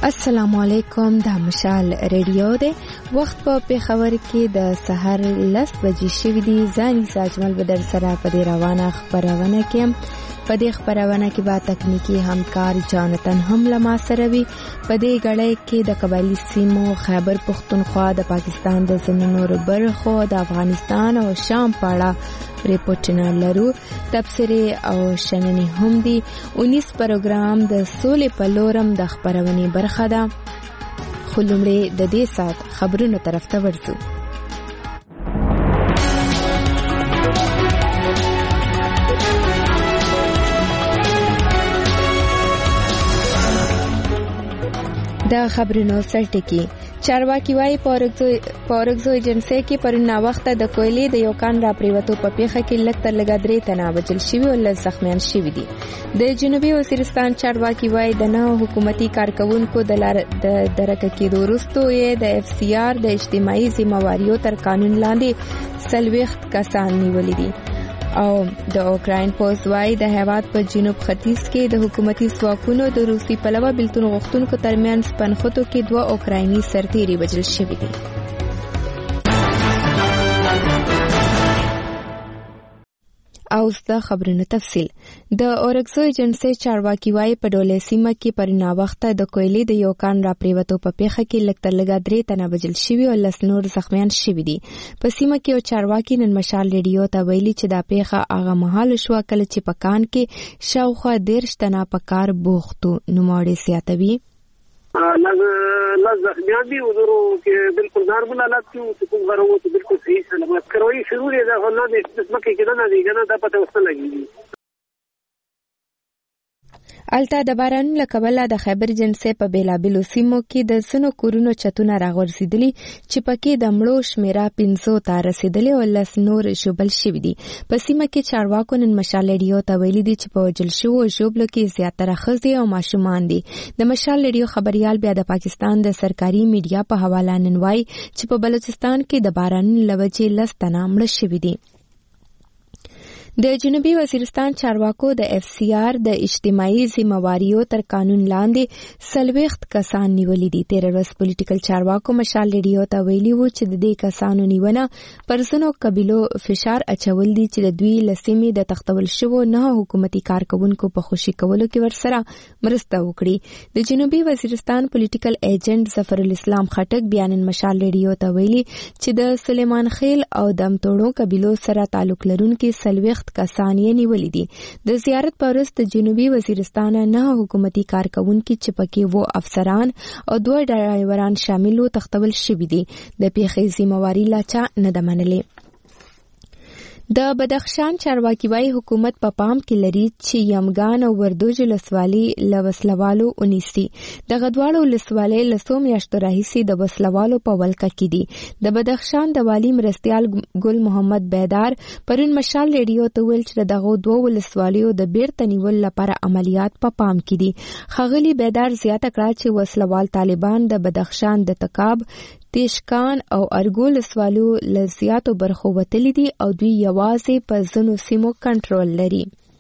السلام علیکم. دا مشال ریډیو دی. وخت په پیښور کې د سحر 10 بجې شوې دي. ځاني ساجمل بدر سره په دې روانه خبرونه کې په دې خبرونه کې با تکنیکی همکار جانتن هم لما سره وي. په دې غړې کې د قبایلی سیمو خیبر پختونخوا د پاکستان د زمینو برخو د افغانستان او شام په اړه ریپورټونه لرو. تبصره او شننې هم دي. 19 پروګرام د سولې په لورم د خبرونې برخه ده. خو لومړی د دې سات خبرونو طرف ته ورځو. د خبرونو سرټکی چارواکي وايي پورګزو ایجنسی کې پرون وخت د کویلې د یو کان را پریوتو په پیخه کې لکتر لګا درې تنه وجل شوی او لږ زخمیان شوی دي. د جنوبي وزیرستان چارواکي وايي د نه حکومتي کارکونکو د درک کېدو وروسته یې د اف سی آر د اجتماعي ذمہواریو تر قانون لاندې 40 کسان نیولي دي. او د اوکراین پوز وايي د هیواد په جنوب ختیځ کې د حکومتي ځواکونو د روسي پلوه بلتون غوښتونکو ترمنځ پنخوتو کې 2 اوکرایني سرتیري وژل شوي دي. او د خبرونو تفصیل. د اورګزو ایجنسی چارواکي وايي په ډولې سیمه کې پرنا وخت د کویلې د یو کان را پریوتو په پیخه کې لکتر لګا درې تنه وژل شوي او لس نور زخمیان شوي دي. په سیمه کې او چارواکي نن مشال ریډیو ته ویلي چې دا پیخه هغه مهال شو کله چې په کان کې شاوخوا 13 تنه په کار بوختو. نوموړي زیاتوي لږ زخمیان دي ورو کې بالکل نارمل حالت کې کوم غرو ته بالکل صحیح سره بس کروي شروع یې دا غلا دې مکه کې نه دی کنه دا پته وسته لګي. الته د باران لکبله د خیبر جنسي په بیلابلو سیمو کې د سنو کورونو چتونه راغورځېدلي چې پکې د مړو شمیره 500 ته رسیدلې او لس نور ژوبل شوي دي. په سیمه کې چارواکو نن مشال ریډیو ته ویلي دي چې په وژل شوو ژوبلو کې زیاتره ښځې او ماشومان دي. د مشال ریډیو خبريال بیا د پاکستان د سرکاري میډیا په حواله نن وایي چې په بلوچستان کې د باران لوجې 10 تنه مړه شوي دي. د جنوبي وزیرستان چارواکو د اف سی آر د اجتماعي ذمہواریو تر قانون لاندې 40 کسان نیولي دي. 13 ورځ پولیټیکل چارواکو مشال ریډیو ته ویلي وو چې د دې کسانو نیونه پر ځینو قبیلو فشار اچول دي چې د دوی لسیمې د تختول شوو نه حکومتي کارکونکو په خوشي کولو کې ورسره مرسته وکړي. د جنوبي وزیرستان پولیټیکل ایجنټ ظفر الاسلام خټک بیانن مشال ریډیو ته ویلي چې د سلیمان خیل او دم توړو قبیلو سره تعلق لرونکي 40 کسان یې نیولي دي. د زیارت پر وروسته د جنوبي وزیرستان نه حکومتي کارکونکي چې پکې وو افسران او 2 ډرایوران شامل وو تختول شوي دي. د پیښې ذمہواری لا چا نه ده منلې. د بدخشان چارواکي وايي حکومت په پام کې لري چې یمګان او وردوج لسوالي لوسلوالو ونیسي. د غدواړو لسوالي لسو میاشتو راهیسي د وسلوالو په ولکه کې دي. د بدخشان د والی مرستيال ګل محمد بیدار پرون مشال ریډیو ته ویل چې دغه 2 ولسوالیو د بیرته نیول لپاره عملیات په پام کې دي. خغلی بیدار زیاته کړه چې وسلوال طالبان د بدخشان د تکاب تیشکان او ارګول سوالو لزیاتو برخو وتلی دي او دوی یوازې په ځینو سیمو کنټرول لري.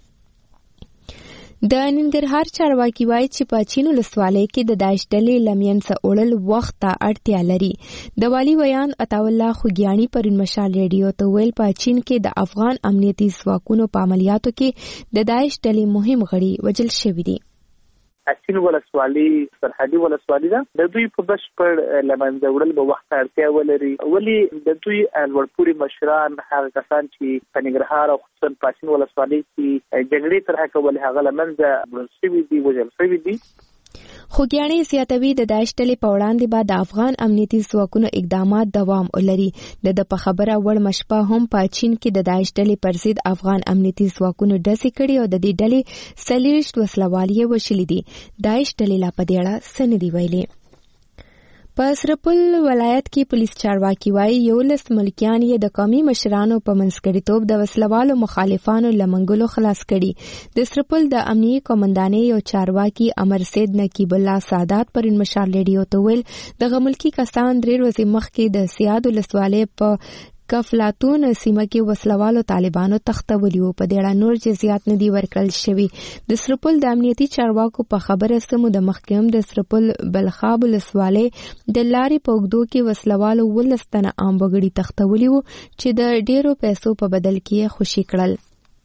د ننګرهار چارواکي وايي چې په چینو لسوالۍ کې د داعش ډلې لمین څخه اړل وخت ته اړتیا لري. د والی بیان عطاالله خوګیانی پر مشال ریډیو ته ویل په چین کې د افغان امنیتي ځواکونو په عملیاتو کې د داعش ډلې مهم غړي وژل شوي دي. اچین ولسوالي سرحدي ولسوالي ده. د دوی په بشپړ لمنځه وړل به وخت اړتیا ولري. ولی د دوی لوړپوړي مشران هغه کسان چې په ننګرهار او خصوصا په اچین ولسوالي کې جګړې طرح کول هغه لمنځه وړل شوي دي وژل شوي دي. خوګیانی زیاتوي د داعش ډلې په وړاندې بعد د افغان امنیتي ځواکونو اقدامات دوام ولري. د په خبره وړ مشپه هم په چین کې د داعش ډلې پر ضد افغان امنیتي ځواکونو ډزې کړي او د دې ډلې 40 وسلوالۍ وشلې دي. داعش ډلې لا په دې اړه څه نه دي ویلي. په سرپل ولایت کې پولیس چارواکي وايي 11 ملکیان یې د قومي مشرانو په منځګړیتوب د وسلوالو مخالفانو لمنګلو خلاص کړي. د سرپل د امنیي قومندانۍ یو چارواکي امر سید نقیب الله سادات پر مشال ریډیو ته ویل دغه ملکی کسان 3 ورځې مخکې د سیاد ولسوالۍ په کفلاتون سیمه کې وسلوالو طالبانو تختولي وو. په دې اړه نور جزئیات نه دي ورکړل شوي. د سرپل د امنیتي چارواکو په خبره سمو د مخکیم د سرپل بلخاب ولسوالۍ د لارې په اوږدو کې وسلوالو 19 تنه عام وګړي تختولي وو چې د ډیرو پیسو په بدل کې خوشي کړل.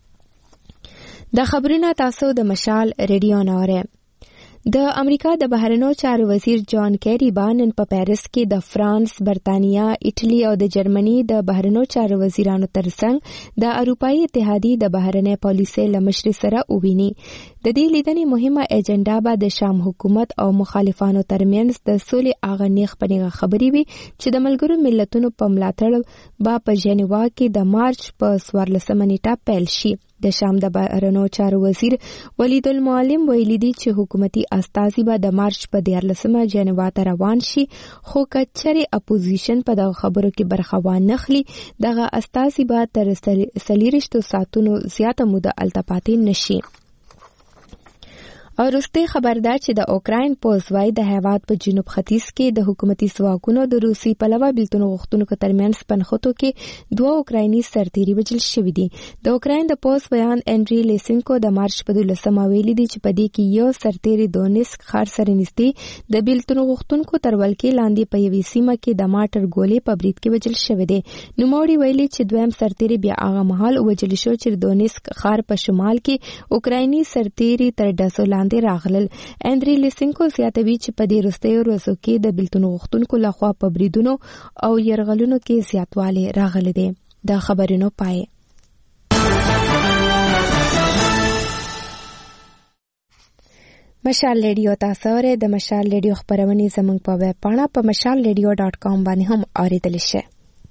د خبرونه تاسو د مشال ریډیو نوره. د امریکا د بهرنیو چارو وزیر جان کیری نن په پیرس کې د فرانس، برتانیا، ایټلی او د جرمني د بهرنیو چارو وزیرانو ترڅنګ د اروپایي اتحادیې د بهرنۍ پالیسۍ له مشرۍ سره وویني. د دې لیدنې مهمه ایجنډا به د شام حکومت او مخالفانو ترمنځ د سولې اغه نیغ پنیغه خبرې وي چې د ملګرو ملتونو په ملاتړ به په ژنیوا کې د مارچ په 14 نیټه پیل شي. د شام د بهرنیو چارو وزیر ولید المعلم ویلي دي چې حکومتي استازي به د مارچ په 14 جنیوا ته روان شي، خو کچري اپوزیشن په دغه خبرو کې برخه وانخلي دغه استازي به تر 30 ساعتونو زیاته موده التپاتې نشي. او وروستي خبر ده چې د اوکراین پوز وای د هیواد په جنوب ختیځ کې د حکومتي ځواکونو د روسي پلوه بیلتون غوښتونکو ترمنځ پنخوتو کې 2 اوکرایني سرتیري وژل شوي دي. د اوکراین د پوز بیان انډری لیسنکو د مارچ په 12 ویلي دي چې په دې کې یو سرتیري دونیسک ښار سره نږدې د بیلتون غوښتونکو تر ولکې لاندې په یوې سیمه کې د ماټر ګولې په برید کې وژل شوی دی. نوموړي ویلي چې دویم سرتیري بیا هغه مهال وژل شو چې دونیسک ښار په شمال کې اوکرایني سرتیري تر ډزو راغلل. اندری لیسنکو زیاتوي چې په دې وروستیو ورځو کې د بیلتون غوښتونکو لخوا په بریدونو او یرغلونو کې زیاتوالی راغلی دی. د خبرونو پای. مشال ریډیو تاسو د مشال ریډیو خبرونه زموږ په ویب پاڼه په mashalradio.com باندې هم اوریدل شئ.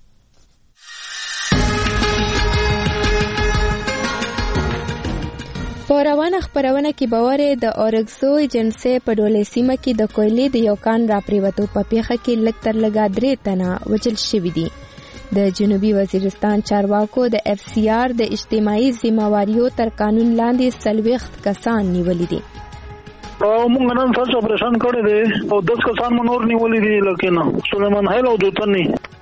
په روانه خبرونه کې باورې د اورګزو ایجنسي په ډولې سیمه کې د کویلې د یو کان راپریوتو په پیښه کې لږ تر لږه 3 تنه وژل شوي دي. د جنوبي وزیرستان چارواکو د اف سی آر د اجتماعي ذمہواریو تر قانون لاندې 40 کسان نیولي دي. موږ نن سره اپریشن کړی دی او 10 کسان منور نیولي دي لکه سلیمان هیل او دوتنی.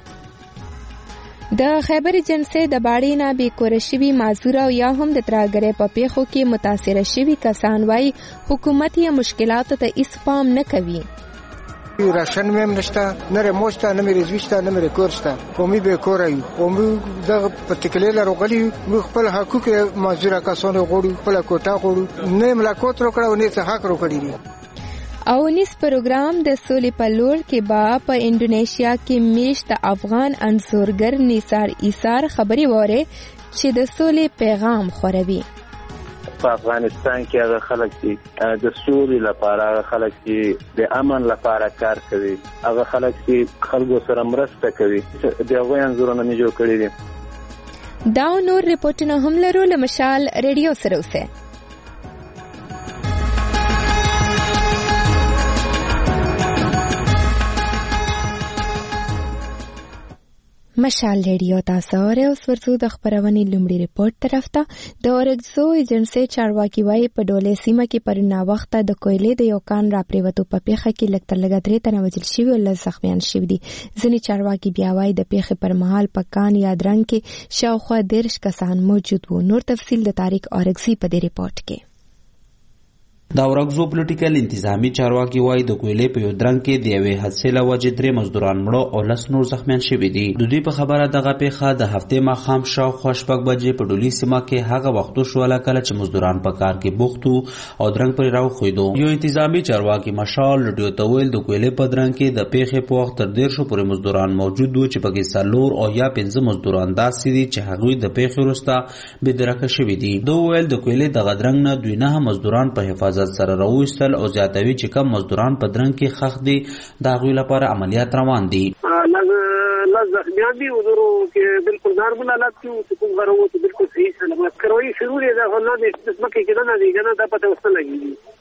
د خیبر ایجنسي د باړې نه بې کوره شوي معذور او یا هم د ترهګرۍ په پیښو کې متاثره شوي کسان وایي حکومت یې مشکلاتو ته هیڅ پام نه کوي. راشن مې نشته، نه رموز شته، نه مې رزوي شته، نه مې کور شته. قومي بې کوره یو. قومي دغه پرتیکلر راغلي موږ خپل حقوق معذور کسانو غواړو، خپل کوټه غواړو، نه ملاقات وکړو او نه څه حق وکړي دي. او نیس پروګرام د سولې په لور کې با په انډونیشیا کې میشت افغان انځورګر نثار ایثار خبري وره چې د سولې پیغام خوروي. په افغانستان کې هغه خلک چې د سولې لپاره، خلک چې د امن لپاره کار کوي، هغه خلک چې خلکو سره مرسته کوي، د هغوی انځورونه مې جوړ کړي دي. دا نور ریپورټونه هم لرو له مشال ریډیو سره اوسه. مشال ریډیو تاسو اوس ورته د خبرونې لومړی ریپورت طرف ته. د اورګزو ایجنسي چارواکي وایي په ډولې سیمه کې پر ناوخته د کویلې د یو کان راپریوتو په پیښه کې لږ تر لږه 3 تنه وژل شوي او 10 زخمیان شوي دي. ځینې چارواکي بیا وایي د پیښې پر مهال په کان یا درنګ کې شاوخوا 10 کسان موجود وو. نور تفصیل د طارق اورګزي په دې ریپورت کې. د اورګزو پولیټیکل انتظامی چارواکي وایي د کویلې په یو درنګ کې د یوې حادثې له وجې 3 مزدوران مړه او 10 نور زخمیان شوي دي. د دوی په خبره دغه پیښه د هفتې ماښام شاوخوا 6 بجې په ډولي سیمه کې هغه وخت وشوله کله چې مزدوران په کار کې بوخت وو او درنګ پرې راوښویدو. یو انتظامی چارواکي مشال ریډیو ته ویل د کویلې په درنګ کې د پیښې په وخت تر 150 پورې مزدوران موجود وو چې پکې 4 او یا 5 مزدوران داسې دي چې هغوی د پیښې وروسته بېدرکه شوي دي. دوی ویل د کویلې دغه درنګ نه دوی 9 مزدوران په حفاظت سره راوویستل او زیاتوي چې کم مزدوران په درنګ کې خښ دي د هغوی لپاره عملیات روان دي. زخمیان دي ودرو کې بالکل نارمل حالت کې چې کوم غره وو چې بالکل صحیح سلامت کروي شروع دي دا نه د اسمکه کې نه دی کنه دا پته وسته لګي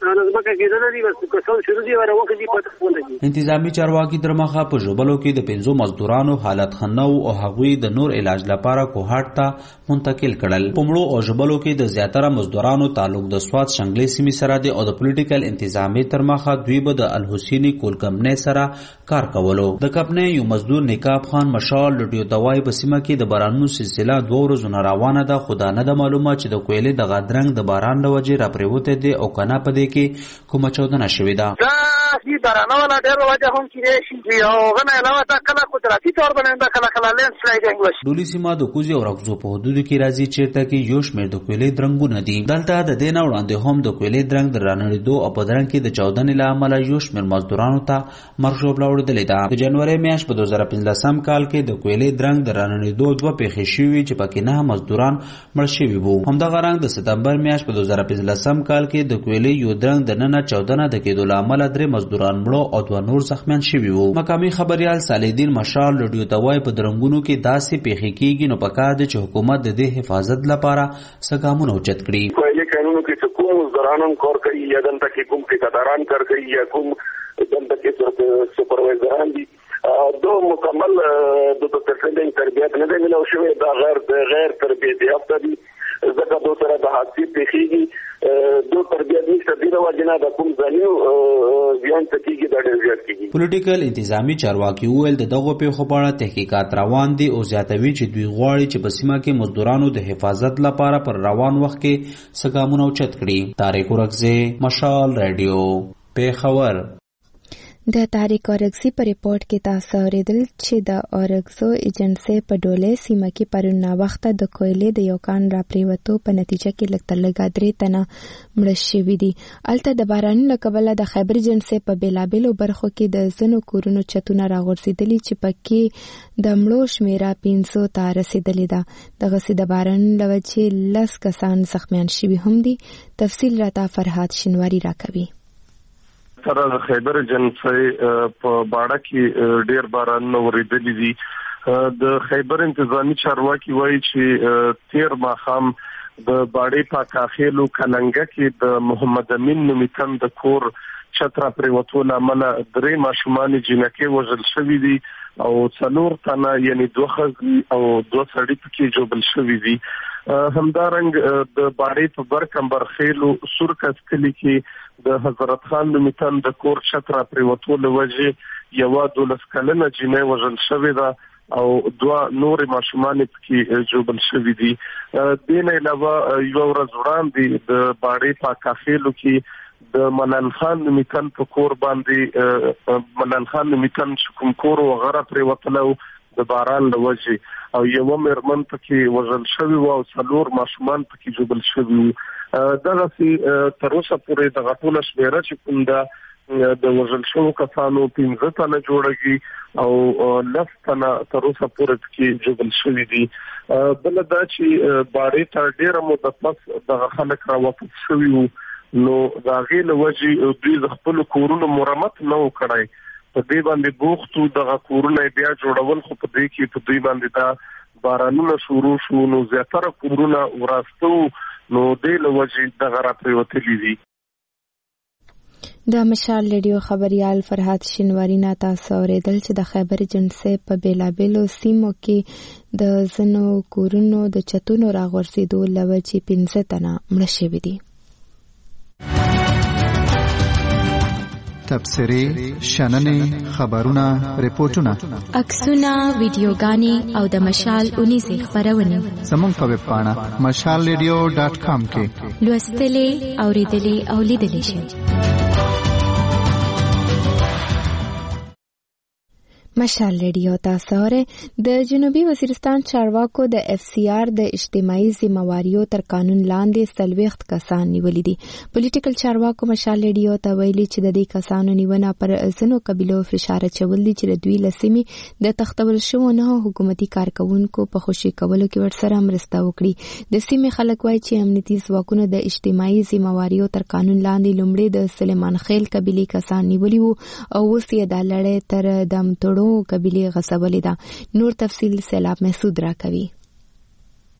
ځمکه کېدنه دي بس کسان شروع دي ور وخت دي پته ولګي. انتظامی چارواکي تر مخه په ژوبلو کې د 5 مزدورانو حالت خنو او هغوی د نور علاج لپاره کوهاټ ته منتقل کړل. په مړو او ژوبلو کې د زیاتره مزدورانو تعلق د سواد شنګلې سیمې سره دی او د پولیټیکل انتظامی تر مخه دوی به د الحسینی کول کمپنۍ سره کار کولو. د کمپنۍ یو مزدور نکاب خان مشال لډیو دوای په سیمه کې د بارانونو سلسله 2 ورځې روانه ده. خو دا نه د معلومه چې د کویلې د غادرنګ د باران له وجې را پریوته دي او کنه په دې کې کومه چودنه شوې ده. دا بارانه ولا ډېر وجه هم کې شي او غنه علاوه تا کله قدرتي تور باندې کله کله لینډ سلایډینګ وشي. ډولي سیمه د کوزي او رغزو په حدود کې راځي چیرته کې یو شمېر د کویلې درنګونه دي. دلته د دې نه وړاندې هم د کویلې درنګ د رانړېدو او په درنګ کې د چودنې له امله یو شمېر مزدورانو ته مرګ ژوبله وړدلې ده. د جنوري میاشت په 2015 کال کې د کویلې درنګ د رانړېدو 2 پیښې شوې چې پکې 9 مزدوران مړ شوي وو. همدغه رنګ د سپتمبر میاشت په 2015 کال کې د کویلې یو درنګ د ننه 14 د کېدو له امله 3 مزدوران مړه او 2 نور زخمیان شوي وو. مقامي خبريال صالحالدین مشال لډیو توای په درنګونو کې داسې پیښې کېږي نو پکار دي چې حکومت د دې حفاظت لپاره څه ګامونه اوچت کړي. کویلې قانونو کې کوم مزدوران کار کوي یا دلته کې کوم ټیکداران کار کوي یا کوم دلته کې سپروایزران دي دو مکمل د ترفیدنګ تربیت نه دی ملو شوی دا غیر تربیت یافته دي ځکه دو سره د حادثې پیښېږي دو تربیت نشته دی راوجنه د کوم ځانیو ځان تکیږي دا ډېر زیات کیږي. پولیټیکل انتظامی چارواکي وویل د دغو پیښو په اړه تحقیقات روان دي او زیاتوي چې دوی غواړي چې په سیمه کې مزدورانو د حفاظت لپاره پر روان وخت کې څه ګامونه اوچت کړي. طارق اورکزی، مشال رادیو، پیښور. د طارق اورکزی په ریپورت کې تاسو اوریدل چې د اورکزو ایجنسي په ډولې سیمه کې پرون وخت د کویلې د یو کان را پریوتو په نتیجه کې لږ 3 تنه مړه شوي دي. الته د بارانونو له کبله د خیبر ایجنسي په بیلابیلو برخو کې د ځینو کورونو چتونه راغورځېدلي چې پکې د مړو شمیره 500 ته رسیدلې ده. دغسې د بارانونو له وجې 10 کسان زخمیان شوي هم دي. تفصیل راته فرهاد شینواری راکوي. سره د خیبر ایجنسي په باړه کې ډېر بارانونه ورېدلي دي. د خیبر انتظامی چارواکي وایي چې 13 ماښام د باړې په کاخېلو کلنګه کې د محمد امین نومي تن د کور چترا پریوتو له امله 3 ماشومان جنکې وژل شوي دي او 4 تنه یعنی 2 ښځې او 2 سړي پکې ژوبل شوي دي. همدارنګ د باړې په برکمبر خېلو سورکس کلي کې د حضرت خان نومي تن د کور چترا پریوتو له وجې یوه 12 کلنه جنۍ وژل شوې ده او 2 نور ماشومان پکې ژوبل شوي دي. دې نه علاوه یوه ورځ وړاندې د باړې په کاخېلو کې د منان خان نومي تن په کور باندې منان خان نومي تن چې کوم کور و غره پریوتلو د باران له وجې او یوه مېرمن پکې وژل شوې وه او 4 ماشومان پکې ژوبل شوي وو. دغسې تر اوسه پورې دغه ټوله شمېره چې کوم ده د وژل شوو کسانو 15 تنه جوړږي او 10 تنه تر اوسه پورې پکې ژوبل شوي دي. بله دا چې باړې ته ډېره موده پس دغه خلک راواپس شوي وو نو د هغې له وجې دوی د خپلو کورونو مرمت نه و کړی. په دې باندې بوخت وو دغه کورونه بیا جوړول خو په دې کې په دوی باندې دا بارانونه شروع شو نو زیاتره کورونه وراسته وو نو دې له وجې دغه را پریوتلي دي. د مشال رادیو خبريال فرهاد شینواری نه تاسو اوریدل چې د خیبر ایجنسي په بیلابیلو سیمو کې د ځینو کورونو د چتونو راغورځېدو له وجې 15 تنه مړه شوي دي. تبصرې، شننې، خبرونه، ریپورتونه، عکسونه، ویډیوګانې او د مشال 19 خبرونه زموږ په ویب پاڼه mashalradio.com کې لوستلې، اوریدلې او لیدلې شئ. مشال رادیو تاسو د جنوبي وزیرستان چارواکو د اف سی آر د اجتماعي ذمہواریو تر قانون لاندې 40 کسان نیولي دي. پولیټیکل چارواکو مشال رادیو ته ویلي چې د دې کسانو نیونه پر ځینو قبیلو فشار اچول دي چې د دوی له سیمې د تختول شوو نه حکومتي کارکونکو په خوشي کولو کې ورسره مرسته وکړي. د سیمې خلک وایي چې امنیتي ځواکونه د اجتماعي ذمہواریو تر قانون لاندې لومړی د سلیمان خیل قبیلې کسان نیولي وو او اوس یې دا لړۍ تر دم توړو قبیلې غصبلې ده. نور تفصیل سیلاب محسود را کوي.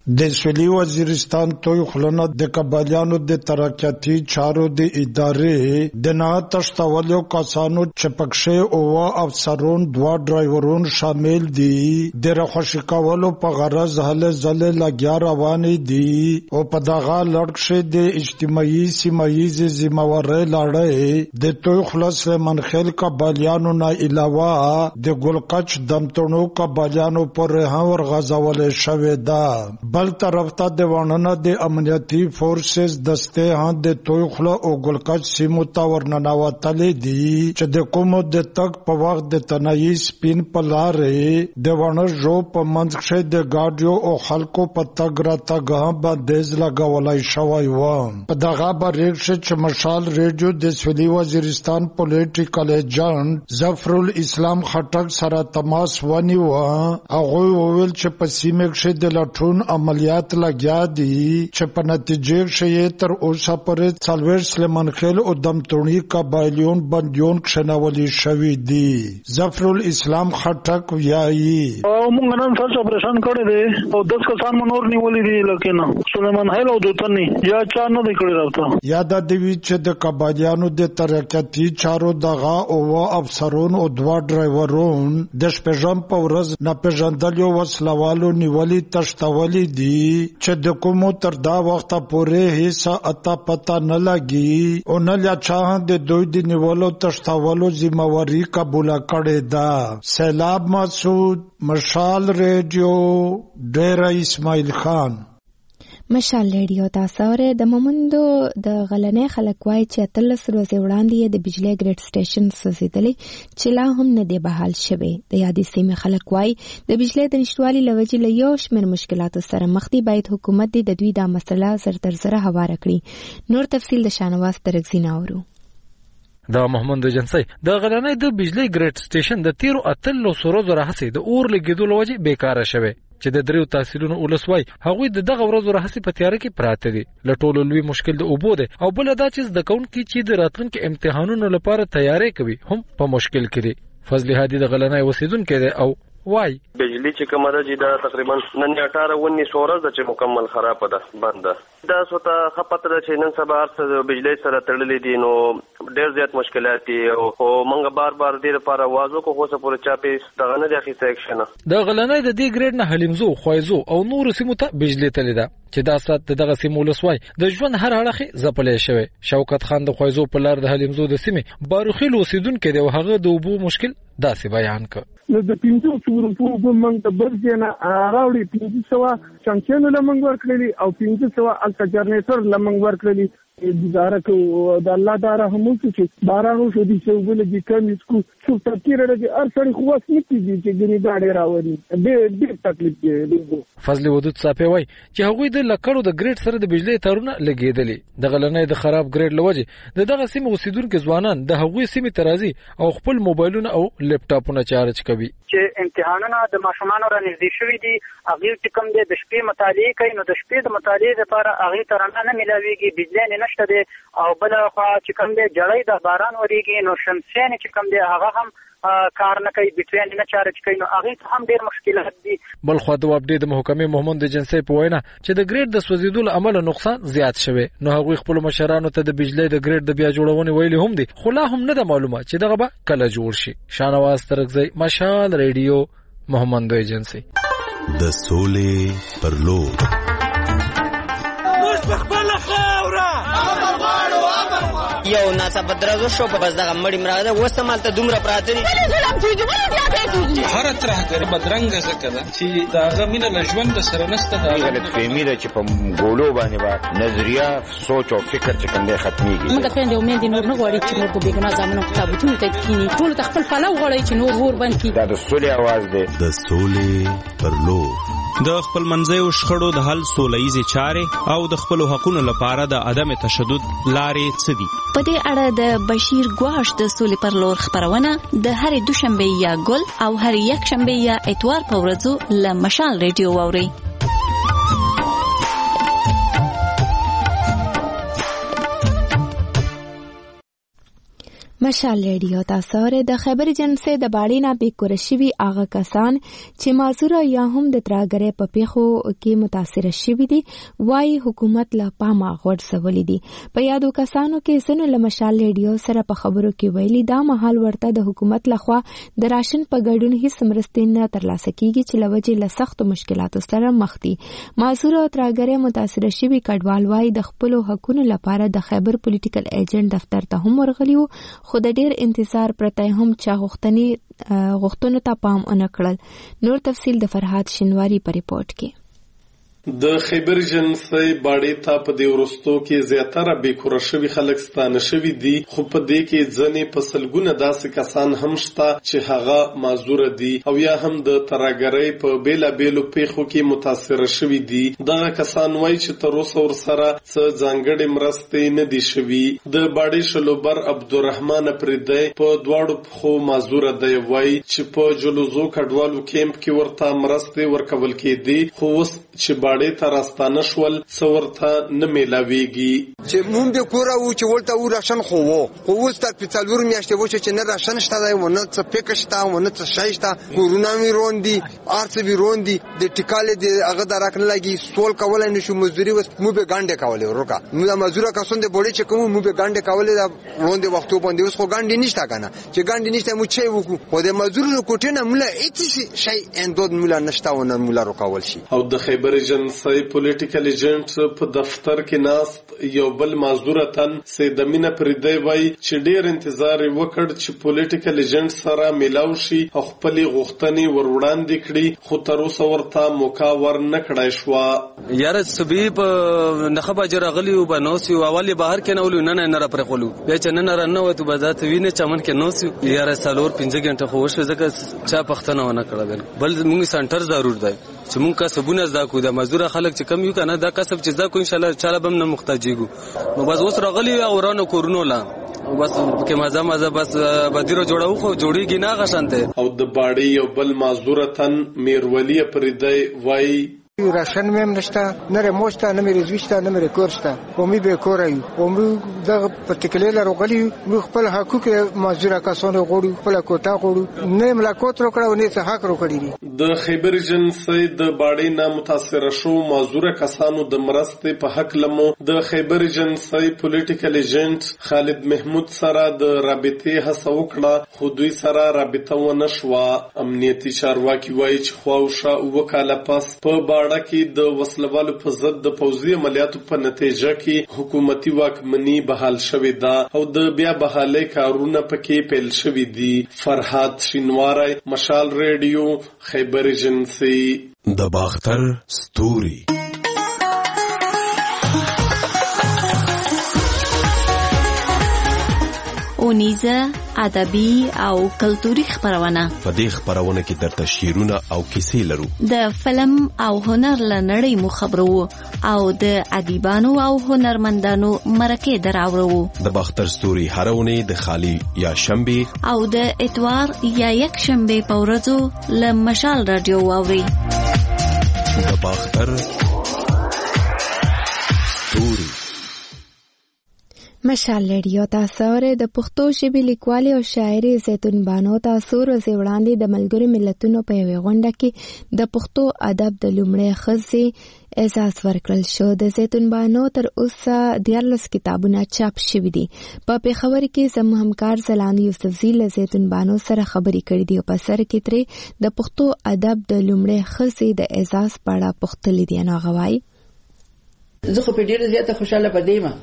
د سویلي وزیرستان توی خلنه د قبایلیانو د ترقیاتي چارو د ادارې د نه تشتولو کسانو چې پکښې اوه افسرون دوه ډرایورون شامل دي د رخصتي کولو په غرض هله ځله لګیا روانې دي او په دغه لړ کې د اجتماعي سیمایي ذمہوارۍ لړۍ د توی خلاص منخیل قبایلیانو نه علاوه د ګلقچ دمتونو قبایلیانو پر هم ورغځول شوې ده بل طرف ته د وانه د امنیتي فورسز دسته هم د توخله او ګلکچ سیمو ته ورننوتلې دي چې د کومو د تک په وخت د تنایي سپین په لارې د وانه جو په منځ کې د ګاډیو او خلکو په تګ را تګ هم بندیز لګولای شوی و په دغه بریک چې مشال ریډیو د سویلي وزیرستان پولیټیکل ایجنټ ظفر الاسلام خټک سره تماس ونیو هغه وویل چې په سیمه کې د لټون عملیات لګیا دي چې په نتیجه کې تر اوسه پورې 40 سلیمان خیل او دمتونی قبایلیون بندیون کښنولي شوی دي ظفر الاسلام خټک ویایي موږ نن سره اپریشن کړی دی او 10 کسان منور نیولې دي لکه سلیمان خیل او دوتنی یا چا نه دی کړی راوته یاد دی چې د قبایلیانو د ترقیاتي چارو دغه او افسرون او دوه ډرایورون د شپږم په ورځ ناپېژندلو وسلوالو نیولې تشتولې دي چې د کومو تر دا وخت پورې هیڅ اتا پتا نه لګي او نه لا چا د دوی د نیولو تشتولو ذمہواری قبول کړي ده سیلاب مسعود مشال ریډیو ډیره اسماعیل خان مشال ریډیو تاسو د مومندو د غلنې خلک وای چې 13 ورځې وړاندې د بجلی ګریډ سټیشن سوځیدلې چې لا هم نه دی بحال شوی د یادې سیمې خلک وای د بجلی د نشټوالي لوجې له یو شمېر مشکلاتو سره مخ دي باید حکومت د دوی دا مسله زر تر زره هواره کړي نور تفصیل د شانواز ترغزینا اورو د محمد جنسي د غلنې د بجلی ګریډ سټیشن د 13 ورځې راهسي د اور لګیدو لوجې بیکاره شوی چې د دریو تحصیلونو ولسوای هغوی د دغه ورځو راهسي په تیاره کې پراته دي لټولو لوی مشکل د اوبو دی او بل دا چې د کون کې چې د راتلونکو امتحانونو لپاره تیاری کوي هم په مشکل کې دي فضل هادي د غلنای اوسیدونکو دی او وای بجلی چې کومه ده دا تقریبا نن 18 ورځې چې مکمل خراب ده بنده دا سوته خپته ده چې نن سبا ارسه بجلی سره تړلې دي نو ډېر زیات مشکلات دي او موږ بار دې لپاره وازو کو خو څه پورې چاپې دغه نه د اخیستل د غلنای د دې ګریډ نه حلیمزو خوایزو او نور سیمو ته بجلی تللی ده چې دا سات دغه سیمو لسوای د ژوند هر اړخ زپلې شوی شوکت خان د خوایزو په لار د حلیمزو د سیمې باروخیل اوسیدونکو دی او هغه د اوبو مشکل داسې بیان کړ نو د 500 روپو په منګ د برځنه راوړي 500 چانچینو لمنګ ورکړي او 500 الټا جنریټر لمنګ ورکړي گزاره کو د الله دا رحم چې بارانو شو دي چې وګل دي کمی کو څو تفکر لري هر څړي خو واس نکي دي چې ګني داړي راوړي ډېر تکلیف دی فضل ودود صافي وای چې هغوی د لکړو د ګریډ سره د بجلی تارونه لګیدلې د غلنۍ د خراب ګریډ لوجه دغه سیمه اوسیدونکو ځوانان د هغوی سیمه ترازی او خپل موبایلونه او لپټاپونه چارج کوي چې امتحانونه د ماشومانو را نږدې شوي دي هغه چې کوم د شپې مطالعه کوي نو د شپې د مطالعه لپاره هغه ترانه نه ملاويږي بجلی نشته دي او بل خو چې کوم د جړۍ د باران وریږي نو شمسیان چې کوم دی هغه هم کار نه کوي بټوین نه چارج کوي نو هغه هم ډیر مشکلات دي بل خو د اپډیټ د محکمې محمد جنسي په وینا چې د ګریډ د سوځیدو عمل نقصان زیات شوی نو هغه خپل مشرانو ته د بجلی د ګریډ د بیا جوړونې ویلي هم دي خو لا هم نه د معلومه چې دغه به کله جوړ شي شانواز ترغزی مشال ریډیو محمد جنسي د سولې پر لور یو ناڅاپه درزو شو په بس دغه مړی مراده وسته مالته دومره پراته دي هر طرح کې بدرنګ زکه ده چې داغه مینه له ژوند سره نشته دا غلط فهمي ده چې په ګولو باندې با نظریه سوچ او فکر چې کنده ختميږي موږ د پیندو امید نور نه غواړي چې موږ به ګنا زمونږ کتابونه ته کینی ټول خپل فلو غواړي چې نور ور باندې دا د سولې आवाज ده د سولې پر لور د خپل منځیو شخړو د حل سوله‌یزې چارې او د خپل حقوقو لپاره د عدم تشدد لارې څه دي په دې اړه د بشیر ګواش د سولې پر لور خبرونه د هر دوشنبه یا ګل او هر یک شنبه یا اتوار په ورځو له مشال ریډیو واوري مشال ریډیو تاسو د خیبر جنسه د باړې نه به کورشوي اغه کسان چې معذور یا هم د تراګرې په پیخو کې متاثر شوي دي وايي حکومت لا پامه غوړسولې دي په یادو کسانو کې سن له مشال ریډیو سره په خبرو کې ویلي دا مهال ورته د حکومت لخوا د راشن په ګډون هیڅ مرستې نه ترلاسه کیږي چې لوجه له سخت مشکلاتو سره مخ دي معذور او تراګرې متاثر شوي کډوال وايي د خپل حقوقو لپاره د خیبر پولیټیکل ایجنټ دفتر ته هم ورغلیو خو د ډیر انتظار پرته هم چا غوښتنو ته پام ونه کړل نور تفصیل د فرهاد شینواری په ریپورت کې د خیبر جنسي باړې ته په دې ورستو کې زیاتره بیکوره شوي خلک ستانه شوي دي خو په دې کې ځنې په سلګونه داسې کسان هم شته چې هغه معذور دي او یا هم د تراګرۍ په بیلابیلو پیښو کې متاثر شوي دي دغه کسان وایي چې تر اوسه ورسره څه ځانګړې مرستې نه دي شوي د باړې شلوبر عبدالرحمن پردی په دواړو پښو معذور دی وایي چې په جلوزو کډوالو کیمپ کې ورته مرستې ورکول کېدې خو اوس چې باړې ته راستانه شول څورته نه میلاویږي چې مونږ به کورا و چې ولته و راشن خو اوس تر 45 میاشتې و چې نه راشن شته دی و نه څه پکې شته و نه څه شای شته کورونا می روندي ارڅ به روندي د ټیکاله د هغه درکنه لګي سول کولای نشو مزدوري وس مو به ګانډه کولای ورکا نو د مزدور کسون د بوړي چې کوم مو به ګانډه کولای دا روندي وختو باندې اوس خو ګانډه نشته کنه چې ګانډه نشته مو چې وکړو خو د مزدور کوټه نه مولا هیڅ شي اندود مولا نشته و نه مولا رکول شي او د خیبر جنسي پولیټیکل ایجنټ په دفتر کې ناست یو بل معذورتن سیدمینه پردی وای چې ډیر انتظار وکړ چې پولیټیکل ایجنټ سره ملاو شي او خپل غوښتنې وروړاندې کړي خو تر اوسه ورته موقع ورنه کړای شو یاره سبي په نخبه جرغلی او بنوسی او اولی بهر کې نو نه نه پر خلو بیا چې نه نه وته بذات وینه چمن کې نوسی یاره سالور 15 غنټه خو وشو ځکه چا پختنه ونه کړل بل موږ سنټر ضرور دی چې مونږ کسبونه زده کو د مزدور خلک چې کم یو کنه دا کسب چې زده کو ان شاء الله چاله بم نه محتاجیږو نو بس اوس راغلی او ورانو کورونو لا بس کې مزه بس بدیرو جوړاو خو جوړیږي نه غشنته او د باړې یو بل معذورتن میرولی پردی وای راشن میم نشته نه موشته نه رزوشته نه کورشته قومي به کورای قوم د پرتیکلر روغلی مو خپل حقوق معذور کسانو غوړو خپل کوټه غوړو نه ملاقات وکړو نه څه حق وکړي د خیبر جنسي د باړې نه متاثر شو معذور کسانو د مرستې په حق لمو د خیبر جنسي پولیټیکل ایجنټ خالد محمود سره د رابطې هڅه وکړه خو دوی سره رابطه ونه شوه امنیتي چارواکي وایي چې خواوشا وکاله پس په کې د وسلوالو په ضد د پوځي عملیاتو په نتیجه کې حکومتي واکمني بحال شوې ده او د بیا بحالۍ کارونه پکې پیل شوي دي فرهاد شینواری مشال ریډیو خیبر جنسي د باختر ستوري اونیزه ادبي او کلتوري خبرونه په دې خبرونه کې درته شعرونه او کیسې لرو د فلم او هنر لنړۍ مو خبرو او د ادیبانو او هنرمندانو مرکه دراوړو د باختر ستوري هرونه د خالی یا شنبه او د اتوار یا یک شنبه په ورځو له مشال رادیو واوري د باختر ستوري مشال ریډیو تاسو د پښتو ژبې لیکوالي او شاعري زیتون بانو تاسو ورځ وړاندې د ملګرو ملتونو په یوه غونډه کې د پښتو ادب د لومړۍ ښځې اعزاز ورکړل شو د زیتون بانو تر اوسه 14 کتابونه چاپ شوي دي په پیښور کې زموږ همکار زلان یوسفزي له زیتون بانو سره خبرې کړې دي او په سر کې ترې د پښتو ادب د لومړۍ ښځې د اعزاز په اړه پوښتلي دي نو غواړي زه خو په ډېره زیاته خوشاله پدېم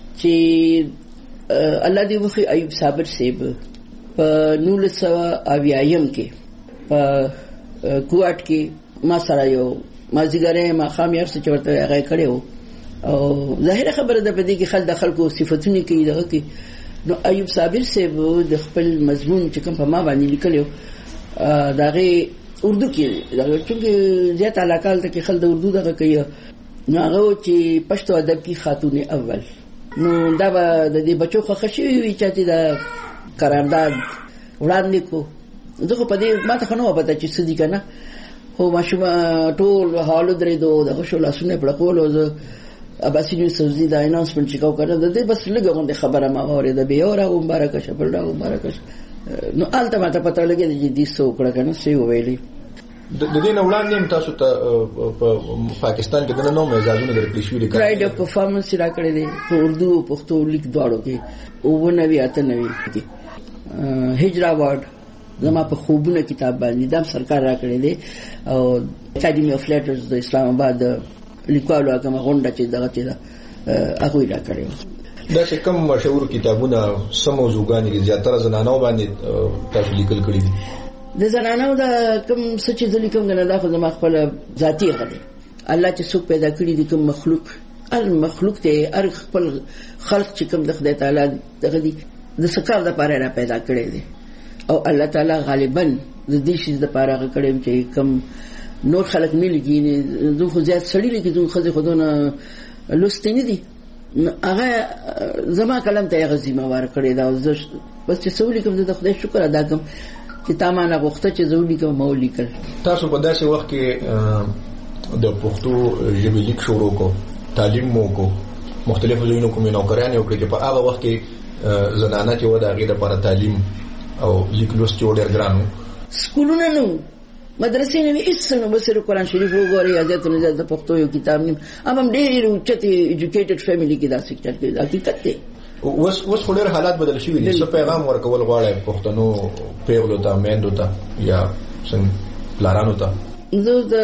چې الله دې وخی ایوب صابر صاحب په 1980 کې په کوټ کې ما سره یو مازیګره ما خامیار څه چورته هغه کړو او ظاهر خبره ده په دې کې خل د خلکو صفاتونه کې دغه کې نو ایوب صابر صاحب د خپل مضمون چې کوم په ما باندې لیکلو دغه اردو کې دغه چې زیات علاقه ته کې خل د اردو دغه کوي نو هغه چې پښتو ادب کې خاتون اول نو دا به د دې بچو خو خشي وي چې دا قرارداد وړاندې کو زه خو په دې ما ته خو نه پته چې څه دي کنه خو ماشوم ټول حالو درې دوه د خوشو لاسونه پړکول او اباسي سوزي دا اناونسمنت چې کاوه د دې بس لږه غونډه خبره ما اوریده به اورا مبارک شه بل مبارک نو الته ماته پته لګی چې دې سو کړه کنه سی ویلي د دې نه وړاندې تاسو ته په پاکستان کې د نوو مزاجونو درکړي شوې دي پرایډ اف پرفارمنس را کړې دي په اردو او پښتو لیک دواړو کې او نوې اته نوې کې هجرا وارد زما په خوبونه کتاب باندې د سرکار را کړې دي او اکیډمي اف لیټرز د اسلام آباد لیکوالو هغه غونډه چې دغه چې هغه را کړې دا چې کوم مشهور کتابونه سمو زوګانی زیاتره زنانو باندې تاسو لیکل کړی دي د زنانو دا کوم څه چې لیکم نه دا خو زما خپل ذاتی غلي الله چې څوک پیدا کړی دي کوم مخلوق ته هر خپل خلق چې کوم د خدای تعالی دغه دي د سکار د پاره را پیدا کړی دي او الله تعالی غالبا د دې شي د پاره کړی چې کوم نور خلق نه لګي نه زه خو زیات سړی لګي زه خو خودونه لوستنی دي هغه زما کلم ته غزیمه ور کړی دا بس چې سولې کوم د خدای شکر ادا کوم چې تامانه غوښته چې زولي کوم مولیکل تاسو په داسې وخت کې د پښتو ژبې لیک شروع کو تعلیم مو کو مختلفو ځایونو کوم نوکرانه وکړي چې په هغه وخت کې زنانه چې و دا غیر لپاره تعلیم او لیک لوست جوړ ګرانو سکولونه نو مدرسې نه هیڅ نه بس قرآن شریف وګوري حضرت نه د پښتو یو کتاب نیم هم ډېر اوچته ایجوکیټډ فیملی کې دا سکتر کې حقیقت دی اوس خو ډېر حالات بدل شوي دي څه پیغام ورکول غواړي پښتنو پیغلو ته میندو ته یا څنګه پلارانو ته زه د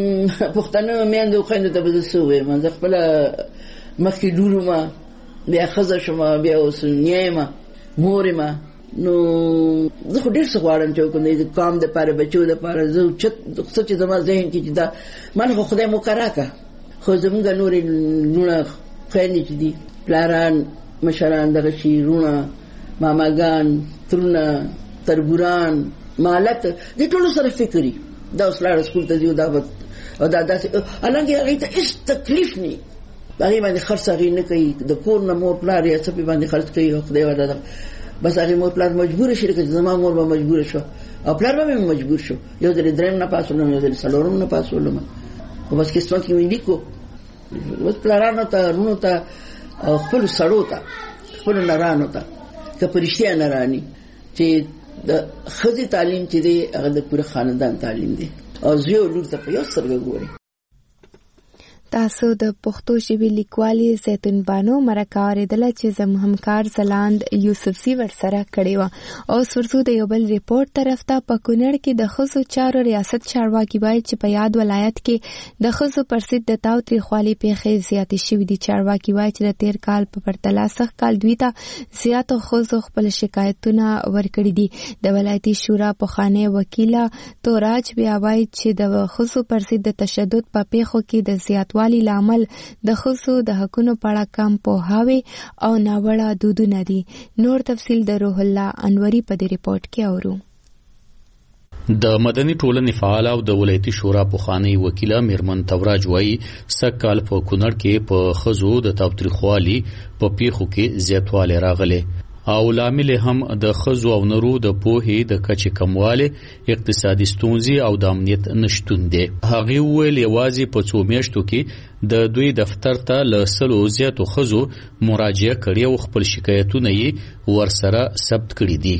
پښتنو میندو خویندو ته به څه وایم زه خپل مخکې لور ما بیا ښځه شوم بیا اوس نیمه مور ما نو زه خو ډېر څه غواړم چې کوم د قام دپاره بچو دپاره زه څه چې زما ذهن کې چې دا من خو خدای مقرره کړه خو زمونږ نورې لوڼه خویندې چې دي پلاران مشران دغه شي رونه ماماګان ترونه تربوران مالک د ټولو سره فکرې دا اوس لاړه سکول ته ځي او دا داسې حالانکې هغې ته هېڅ تکلیف نه هغې باندې خرڅ هغې نه کوي د کور نه مور پلار یا څه پې باندې خرڅ کوي او خدای ودا بس هغې مور پلار مجبوره شي لکه زما مور به مجبوره شو او پلار به مې مجبور شو یو ځلې درېیم نه پاس ولم یو ځلې څلورم نه پاس ولم خو بس قسمت کې مې لیکو بس پلارانو ته رونو ته او خپل سړو ته خپل نرانو ته که پرشتیا نرانی چې د ښځې تعلیم چې دی هغه د پوره خاندان تعلیم دی او زوی او لور ته په یو سترګه ګوري تاسو د پښتو ژبې لیکوالې زیتون بانو مرکه اورېدله چې زموږ همکار ځلاند یوسفزي ورسره کړې وه. اوس ورځو د یو بل ریپورټ طرف ته. په کونړ کې د ښځو چارو ریاست چارواکي وایي چې په یاد ولایت کې د ښځو پر ضد د تاوتریخوالي پیښې زیاتې شوې دي. چارواکي وایي چې د تیر کال په پرتله سږ کال دوی ته زیاتو ښځو خپل شکایتونه ورکړي دي. د ولایتي شورا پخوانی وکیله توراج بیا وایي چې د ښځو پر ضد د تشدد په پیښو کې د زیاتوالي لامل د ښځو د حقونو په اړه کم پوهاوی او ناوړه دودونه دي. نور تفصیل د روح الله انوري په دې ریپورت کې اورو. د مدني ټولنې فعال او د ولایتي شورا پخوانی وکیله میرمن توراج وایي سږ کال په کونړ کې په ښځو د تاوتریخوالي په پیښو کې زیاتوالی راغلی او لامل هم د ښځو او نرو د پوهې د کچې کموالی، اقتصادي ستونزې او د امنیت نشتون دی. هغې وویل یوازې په څو میاشتو کې د دوی دفتر ته له 100 زیاتو ښځو مراجعه کړې او خپل شکایتونه یې ورسره ثبت کړي دي.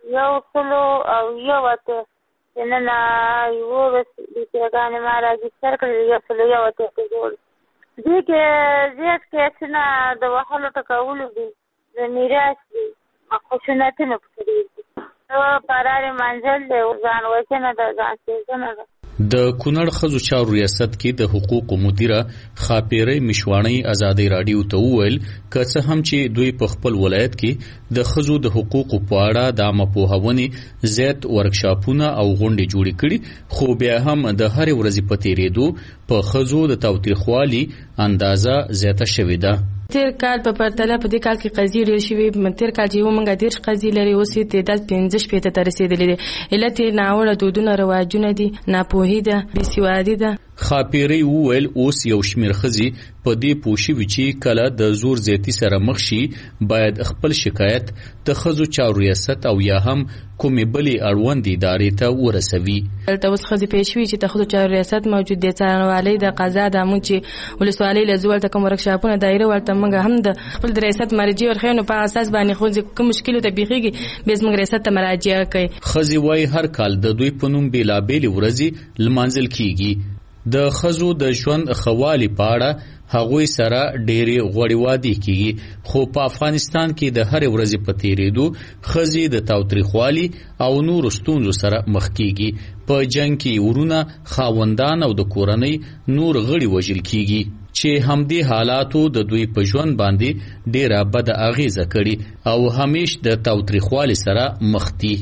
100 نن یو وسیګان ما راجستر کړی 100 ته جوړ دي کې زیات کېڅنه د وحلو ټکاولو دي د میراث دي خوشنه ته نه پکړي پراره منځل له ځان وکنه د ځان څنګه د کونړ ښځو چارو ریاست کې د حقوقو مدیره خاپیرې مشوانی ازادي رادیو ته وویل که څه هم چې دوی په خپل ولایت کې د ښځو د حقوقو په اړه د عامه پوهاونې زیات ورکشاپونه او غونډې جوړې کړي، خو بیا هم د هرې ورځې په تیریدو په ښځو د تاوتریخوالي اندازه زیاته شوې ده. تیر کال په پرتله په دې کال کې قضیې ډېر شوې. تیر کال چې موږ 10 قضیې لري اوس یې تعداد 15 ته رسیدلې دي. علت یې ناوړه دودونه رواجونه دي، ناپوهي ده، بېسوادي ده. خاپیرې وویل اوس یو شمېر ښځې په دې پوه شوي چې کله د زور زیاتي سره مخ شي باید خپل شکایت د ښځو چارو ریاست او یا هم کومې بلې اړوندې ادارې ته ورسوي. دلته اوس ښځې پېښ شوي چې د ښځو چارو ریاست موجود دی، څارنوالۍ د قضا د موږ چې ولسوالۍ له ځو ولته کوم ورکشاپونه دایره ولته موږ هم د خپل د ریاست مرجع ورښیو، نو په اساس باندې ښځې کوم مشکلو ته پېښېږي بیا زموږ ریاست ته مراجعه کوي. ښځې وایي هر کال د دوی په نوم بېلابېلې ورځې لمانځل کېږي. د ښځو د ژوند ښه والي په اړه هغوی سره ډېرې غوړې وعدې کېږي، خو په افغانستان کې د هرې ورځې په تېرېدو ښځې د تاوتریخوالي او نورو ستونزو سره مخ کېږي. په جنګ کې ورونه، خاوندان او د کورنۍ نور غړي وژل کېږي چې همدې حالاتو د دوی په ژوند باندې ډېره بده اغېزه کړې او همیش د تاوتریخوالي سره مخ دي.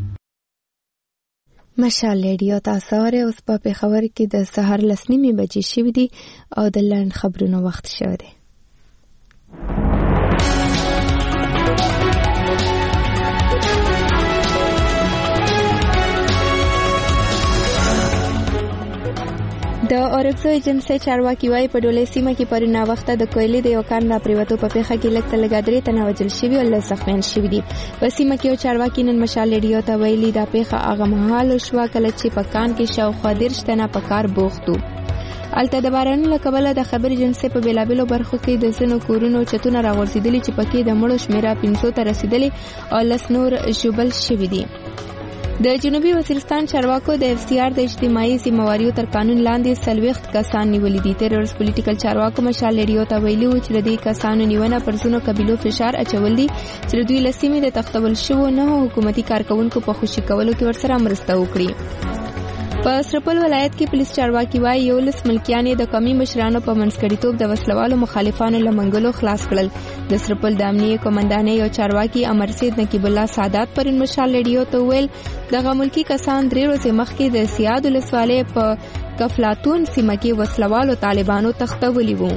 مشال ریډیو تاسو اورئ. اوس په پېښور کې د سهار 9:30 بجې شوې دي او د لنډ خبرونو وخت شوی دی. د اورکزو ایجنسۍ چارواکي وایي په ډولۍ سیمه کې پرون ناوخته د کویلې د یو کان را پریوتو په پیښه کې لږ تر لږه 3 تنه وژل شوي او 10 زخمیان شوي دي. په سیمه کې یو چارواکي نن مشال ریډیو ته ویلي دا پیښه هغه مهال وشوه کله چې په کان کې شاوخوا 30 تنه په کار بوخت وو. الته د بارانونو له کبله د خبر ایجنسۍ په بیلابیلو برخو کې د ځینو کورونو چتونه راغورځېدلي چې پکې د مړو شمیره 500 ته رسیدلي او 10 نور ژوبل شوي دي. د جنوبي وزیرستان چارواکو د اف سی آر د اجتماعي ذمہواریو تر قانون لاندې 40 کسان نیولي دي. تیرورس پولیټیکل چارواکو مشال ریډیو ته ویلي و چې د دې کسانو نیونه پر ځینو قبیلو فشار اچول دي چې دوی له سیمې د تختول شوو 9 حکومتي کارکونکو په خوشي کولو کې ورسره مرسته وکړي. په سرپل ولایت کې پولیس چارواکي وایي 11 ملکیان د قومي مشرانو په منځګړیتوب د وسلوالو مخالفانو له منګلو خلاص کړل. د سرپل د امنیه قومندانۍ یو چارواکي امرسید نقیب الله سادات پرون مشال ریډیو ته ویل دغه ملکی کسان 3 ورځې مخکې د سیاد ولسوالۍ په کفلاتون سیمه کې وسلوالو طالبانو تختولي وو.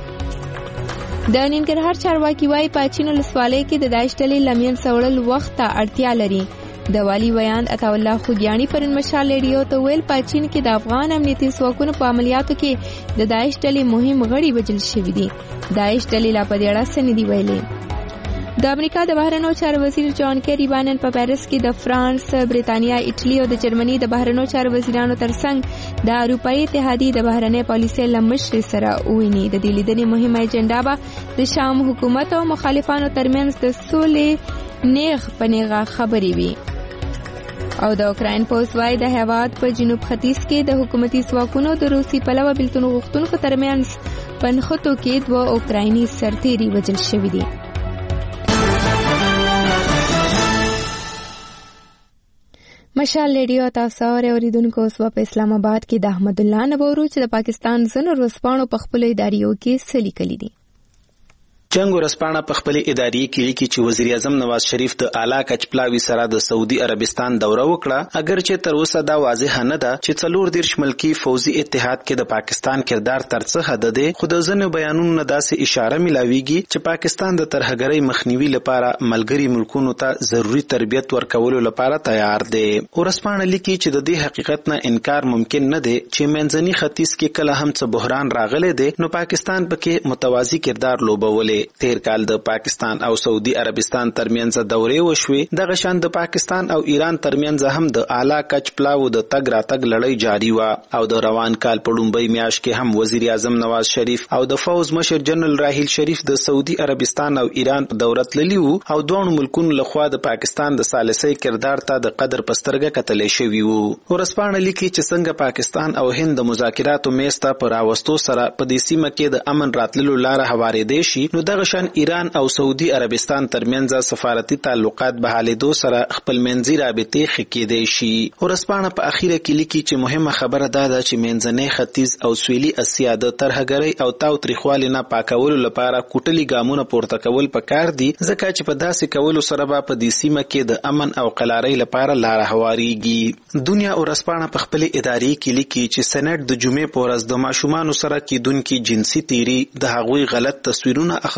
د ننګرهار چارواکي وایي په اچین ولسوالۍ کې د داعش ډلې لمین سوړل وخت ته اړتیا لري. د والی ویان عطا الله خوګیانی پرون مشال ریډیو ته ویل په چین کې د افغان امنیتي ځواکونو په عملیاتو کې د داعش ډلې مهم غړي وژل شوي دي. داعش ډلې لا په دې اړه څه نه دي ویلي. د امریکا د بهرنیو چارو وزیر جان کیری بانن په پیرس کې د فرانس، بریتانیا، ایټالي او د جرمني د بهرنیو چارو وزیرانو ترڅنګ د اروپאי اتحادیې د بهرنۍ پالیسۍ له مشر سره وویني. د دې لیدنې مهمه اجنډا به د شام حکومت او مخالفانو ترمنځ د سولې نیغ په نیغه خبرې وي. او د اوکراین پولیس وايي د هیواد په جنوب ختیځ کې د حکومتي ځواکونو د روسي پلوه بیلتون غوښتونکو ترمنځ په نښتو کې 2 اوکرایني سرتیري وژل شوي دي. مشال ریډیو تاسو اوریدونکو اوس په اسلام آباد کې د احمد الله نبورو چې د پاکستان ځینو ورځپاڼو په خپل اداریو کې څه لیکلي دي. جنگ ورځپاڼه په خپل اداري کې لیکي چې وزیر اعظم نواز شریف د اعلی کچپلاوي سره د سعودي عربستان دوره وکړه، اگر چې تر اوسه دا واضح نه ده چې 40 ملکی فوزي اتحاد کې د پاکستان کردار تر څه حد دی، خو د ځینو بیانونو داسې اشاره ملاويږي چې پاکستان د ترهګرۍ مخنیوي لپاره ملګری ملکونو ته ضروری تربیت ورکولو لپاره تیار دی. ورځپاڼه لیکي چې د دې حقیقت نه انکار ممکن نه دی چې منځني ختیځ کې کله هم څه بحران راغلی دی نو پاکستان پکې متوازی کردار لوبولی. تیر کال د پاکستان او سعودي عربستان ترمنځ دورې وشوې. دغه شان د پاکستان او ایران ترمنځ هم د اعلی کچ پلاو د تګ راتګ لړۍ جاری و او د روان کال په لومړۍ میاشت کې هم وزیر اعظم نواز شریف او د فوز مشر جنرال راحیل شریف د سعودي عربستان او ایران په دوره تللي وو او دوه ملکونو لخوا د پاکستان د ثالثي کردار ته د قدر پسترګه کتلې شوی وو. ورځپاڼه لیکي چې څنګه پاکستان او هند د مذاکراتو میسته پر راوستو سره په دې سیمه کې د امن راتللو لاره هوارېدې شي، نو دغه شان ایران او سعودي عربستان ترمنځ سفارتي تعلقات بحالېدو سره خپل منځي رابطې ښه کېدای شي. ورځپاڼه په اخیره کې لیکي چې مهمه خبره دا ده چې منځنۍ ختیځ او سویلي اسیا د ترهګرۍ او تاوتریخوالي نه پاکولو لپاره کوټلي ګامونه پورته کول پکار دي، ځکه چې په داسې کولو سره به په دې سیمه کې د امن او قلارۍ لپاره لاره هوارېږي. دنیا ورځپاڼه په خپل اداري کې لیکي چې سېنات د جمعې په ورځ د ماشومانو سره کېدونکي جنسي تیری، د هغوی غلط تصویرونه اخیستل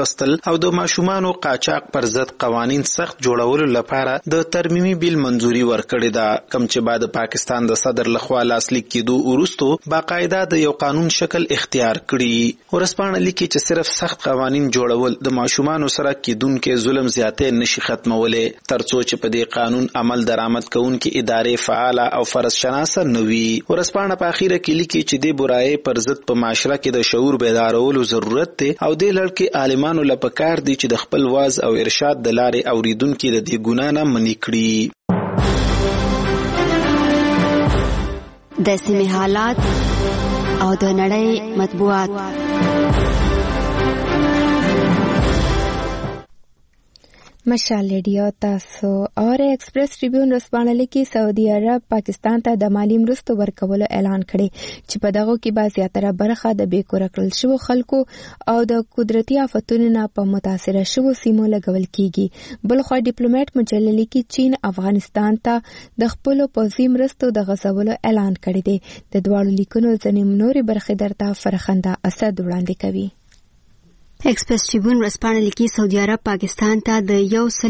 اخستل او د ماشومانو قاچاق پر ضد قوانین سخت جوړولو لپاره د ترمیمي بیل منځوري ورکړې ده، کوم چې بعد پاکستان د صدر لخوا لاسلیک کېدو وروسته باقاعده د یو قانون شکل اختیار کړي. ورسپانه لیکي چې صرف سخت قوانین جوړول د ماشومانو سره کېدونکې ظلم زیاتې نشي ختمولی، ترڅو چې په دې قانون عمل درآمد کوونکې ادارې فعاله او فرض شناسه نه وي. ورسپانه په اخیره کې لیکي چې دې برایي پر ضد په معاشره کې د شعور بیدارولو ضرورت دی او دې لړ کې عالمانو له پکار دي چې د خپل واعظ او ارشاد د لارې اوریدونکي د دې ګناه نه منع کړي. د سیمې حالات او د نړۍ مطبوعات. مشال ریډیو تاسو اور ایکسپریس ټریبیون رسپانلی کې سعودي عرب پاکستان ته د مالی مرستو ورکولو اعلان کړي چې په دغه کې به زیاتره برخه د بې کوره کړل شوو خلکو او د قدرتي آفتونو نه په متاثره شوو سیمو لګول کیږي. بلخوا ډیپلوماټ مجللی کې چین افغانستان ته د خپل پوځي مرستو د غځولو اعلان کړی دی. د دواړو لیکونو ځینې نورې برخې درته فرخنده اسد وړاندې کوي. ایکسپریس ټریبیون ورځپاڼه لیکي سعودي عرب پاکستان ته د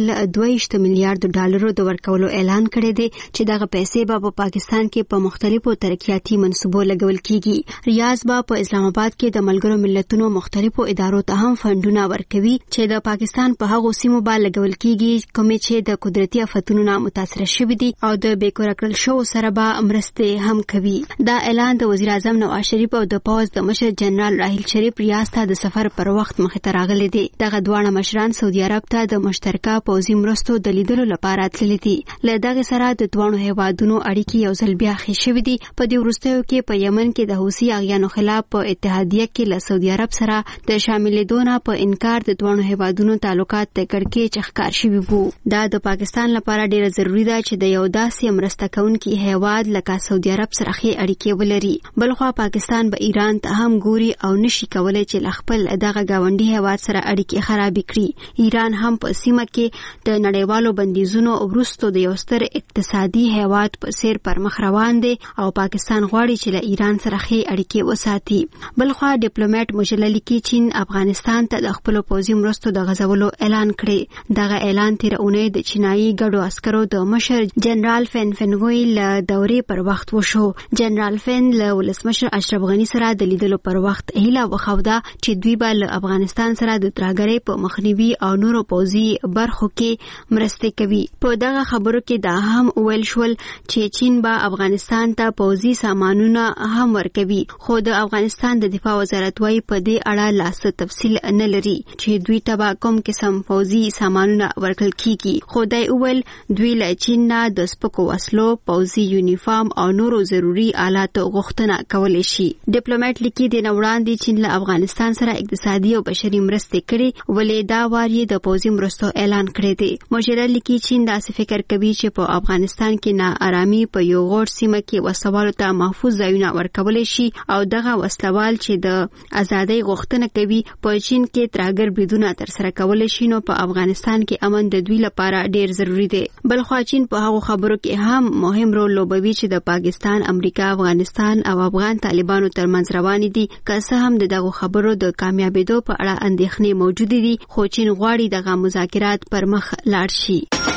1.22 میلیارډ ډالرو د ورکولو اعلان کړی دی چې دغه پیسې به په پاکستان کې په مختلفو ترقیاتي منصوبو لګول کیږي. ریاض به په اسلام آباد کې د ملګرو ملتونو مختلفو ادارو ته هم فنډونه ورکوي چې د پاکستان په هغو سیمو باندې لګول کیږي کومې چې د قدرتي آفتونو نه متاثر شوي دي او د بې کوره کړل شوو سره به مرستې هم کوي. دا اعلان د وزیر اعظم نواز شریف او د پوځ د مشر جنرال راحیل شریف ریاض ته د سفر پر وخت مخې ته راغلي دي. دغه دواړه مشران سعودي عرب ته د مشترکه پوځي مرستو د لیدلو لپاره تللي دي. له دغه سره د دوه هیوادونو اړیکې یو ځل بیا ښې شوې دي. په دې وروستیو کې په یمن کې د حوثي اغیانو خلاف په اتحادیه کې له سعودي عرب سره د شاملېدو نه په انکار د دوه هیوادونو تعلقات د کړکېچ ښکار شوي وو. دا د پاکستان لپاره ډېره ضروري ده چې د یو داسې مرسته کوونکي هیواد لکه سعودي عرب سره ښې اړیکې ولري. بلخوا پاکستان به ایران ته هم ګوري او نشي کولی چې خپل دغه گاونډي هیواد سره اړیکې خرابې کړي. ایران هم په سیمه کې د نړیوالو بندیزونو وروسته د یو ستر اقتصادي هیواد په څیر پر مخ روان دی او پاکستان غواړي چې له ایران سره ښې اړیکې وساتي. بلخوا ډیپلوماټ مجللی کې چین افغانستان ته د خپل پوځي مرستو د غځولو اعلان کړی. دغه اعلان تیر اونۍ د چینایي ګډو عسکرو د مشر جنرال فن فنګوی له دورې پر وخت وشو. جنرال فن له ولسمشر اشرف غنی سره د لیدلو پر وخت هیله وښوده چې دوی به له افغانستان سره د ترهګرۍ په مخنیوي او نورو پوځي برخو کې مرستې کوي. په دغه خبرو کې دا هم ویل شول چې چین به افغانستان ته پوځي سامانونه هم ورکوي، خو د افغانستان د دفاع وزارت وايي په دې اړه لاس تفصیل نه لري چې دوی ته به کوم قسم پوځي سامانونه ورکړل کیږي. خو دا ویل دوی له چین نه د سپکو وسلو، پوځي یونیفارم او نورو ضروري آلاتو غوښتنه کولی شي. ډیپلوماټ لیکي د وړاندې چین له افغانستان سره اقتصادي او بشري مرستې کړي ولې دا وار یې د پوځي مرستو اعلان کړی دی. مشر لیکي چین داسې فکر کوي چې په افغانستان کې ناارامي په یو غوړ سیمه کې وسوالو ته محفوظ ځایونه ورکولی شي او دغه وسلوال چې د ازادۍ غوښتنه کوي په چین کې ترهګر بریدونه ترسره کولی شي نو په افغانستان کې امن د دوی لپاره ډیر ضروری دی. بلخوا چین په هغو خبرو کې هم مهم رول لوبوي چې د پاکستان، امریکا، افغانستان او افغان طالبانو ترمنځ روانې دي. که څه هم د دغو خبرو د کامیابېدو په اړه اندېښنې موجودې دي، خو چین غواړي دغه مذاکرات پر مخ لاړ شي.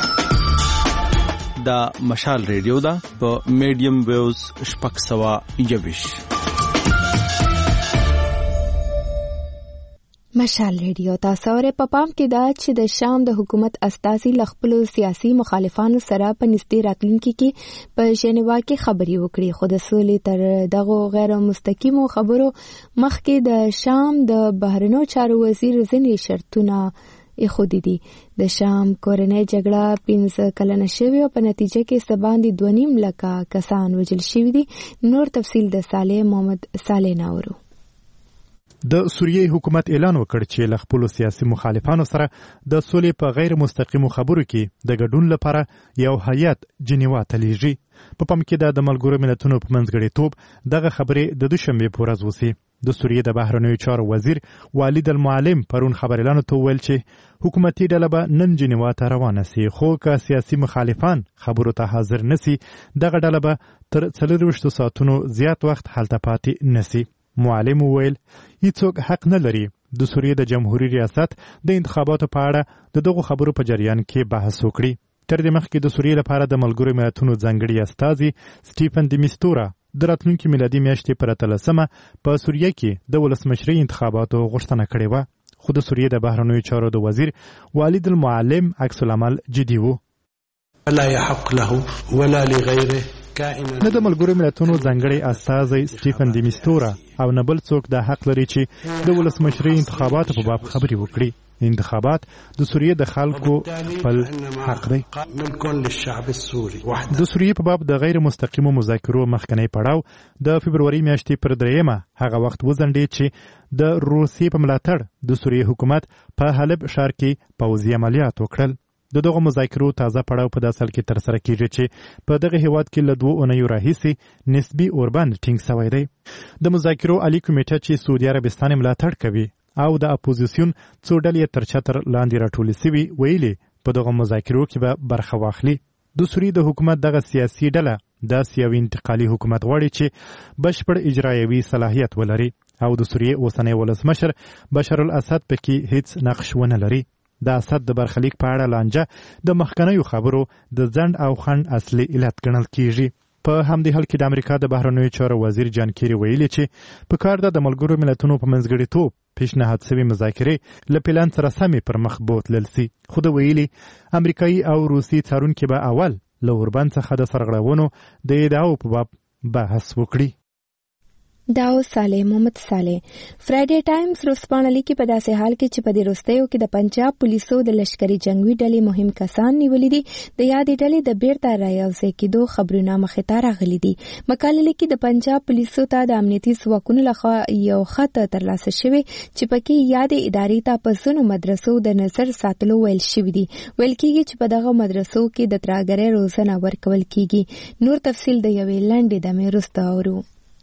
دا مشال ریډیو دا په میډیم ویوز 620. مشال ریډیو تاسو اورئ. په پام کې دا چې د شام د حکومت استازي له خپلو سیاسي مخالفانو سره په نږدې راتلونکي کې په ژنیوا کې خبرې وکړي، خو د سولې تر دغو غیر مستقیمو خبرو مخکې د شام د بهرنیو چارو وزیر ځینې شرطونه ایښودي دي. د شام کورنۍ جګړه 15 کلنه شوې او په نتیجه کې څه باندې 2.5 لکه کسان وژل شوي دي. نور تفصیل د صالح محمد صالح ناورو. د سوریې حکومت اعلان وکړ چې له خپلو سیاسي مخالفانو سره د سولې په غیر مستقیمو خبرو کې د ګډون لپاره یو هیات جنیوا ته لیږي. په پام کې د ملګرو ملتونو په منځګړیتوب دغه خبرې د دوشنبې په ورځ وسي. د سوریې د بهرنیو چارو وزیر والد المعلم پرون خبريالانو ته ویل چې حکومتي ډله به نن جنیوا ته روانه سي، خو که سیاسي مخالفان خبرو ته حاضر نسی دغه ډله به تر 24 ساعتونو زیات وخت هلته پاتې نسی. معلم ویل هیڅوک حق نه لري د سوریې د جمهوریت ریاست د انتخاباتو په اړه د دغو خبرو په جریان کې بحث وکړي. تر دې مخکې د سوریې لپاره د ملګرو ملتونو ځانګړي استازي سټیفن د میستورا د راتلونکي میلادي میاشتې پر 13 په سوریې کې د ولسمشرۍ انتخاباتو غوښتنه کړې وه، خو د سوریې د بهرنیو چارو د وزیر والد المعلم عکس العمل جدي و. لا يحق له ولا لغيره نه د ملګرو ملتونو ځانګړي استازی سټیفن د میستورا او نه بل څوک د حق لري چې د ولسمشرۍ انتخاباتو په باب خبرې وکړي. انتخابات د سوریې د خلکو خپل حق دی. د سوریې په باب د غیر مستقیمو مذاکرو مخکنی پړاو د فبروري میاشتې پر 3 هغه وخت وځنډېد چې د روسیې په ملاتړ د سوریې حکومت په حلب ښار کې پوځي عملیات وکړل. د دغه مذاکرو تازه پړاو په داسې حال کې ترسره کیږي چې په دغه هیواد کې له 2 اونیو راهیسې نسبي اوربند ټینګ شوی دی. د مذاکرو عالی کمیټه چې سعودي عربستان ملاتړ کوي او د اپوزیسیون څو ډلې تر چتر لاندې راټولې سوي ویلي په دغه مذاکرو کې به برخه واخلي. د سوریې د حکومت دغه سیاسي ډله داسې یو انتقالي حکومت غواړي چې بشپړ اجرایوي صلاحیت ولري او د سوریې اوسنی ولسمشر بشار الاسد پکې هیڅ نقش ونه لري. د اسد د برخلیک په اړه لانجه د مخکنیو خبرو د ځنډ او خنډ اصلي علت ګڼل کیږي. په همدې حال کې د امریکا د بهرنیو چارو وزیر جان کیری ویلي چې په کار ده د ملګرو ملتونو په منځګړیتوب پیشنهاد شوي مذاکرې له پلان سره سمې پر مخ بوتلل سي. خو د ویلي امریکایي او روسي څارونکي به اول له اوربند څخه د سرغړونو د ادعاو په باب بحث وکړي. داو صالح محمد صالح فرایډے ټایمز روسپاڼه لیکي په داسې حال کې چې په دې وروستیو کې د پنجاب پولیسو د لشکري جنگي ډلې مهم کسان نیولي دي. د یادې ډلې د بیرته رايوځای کېدو خبرونه مخې ته راغلي دي. مقاله لیکي د پنجاب پولیسو ته د امنیتي ځواکونو لخوا یو خط ترلاسه شوی چې پکې یادې ادارې ته په ځینو مدرسو د نظر ساتلو ویل شوي دي. ویل کېږي چې په دغه مدرسو کې د ترهګرۍ روزنه ورکول کېږي. نور تفصیل د یوې لنډې دمې وروسته اورو.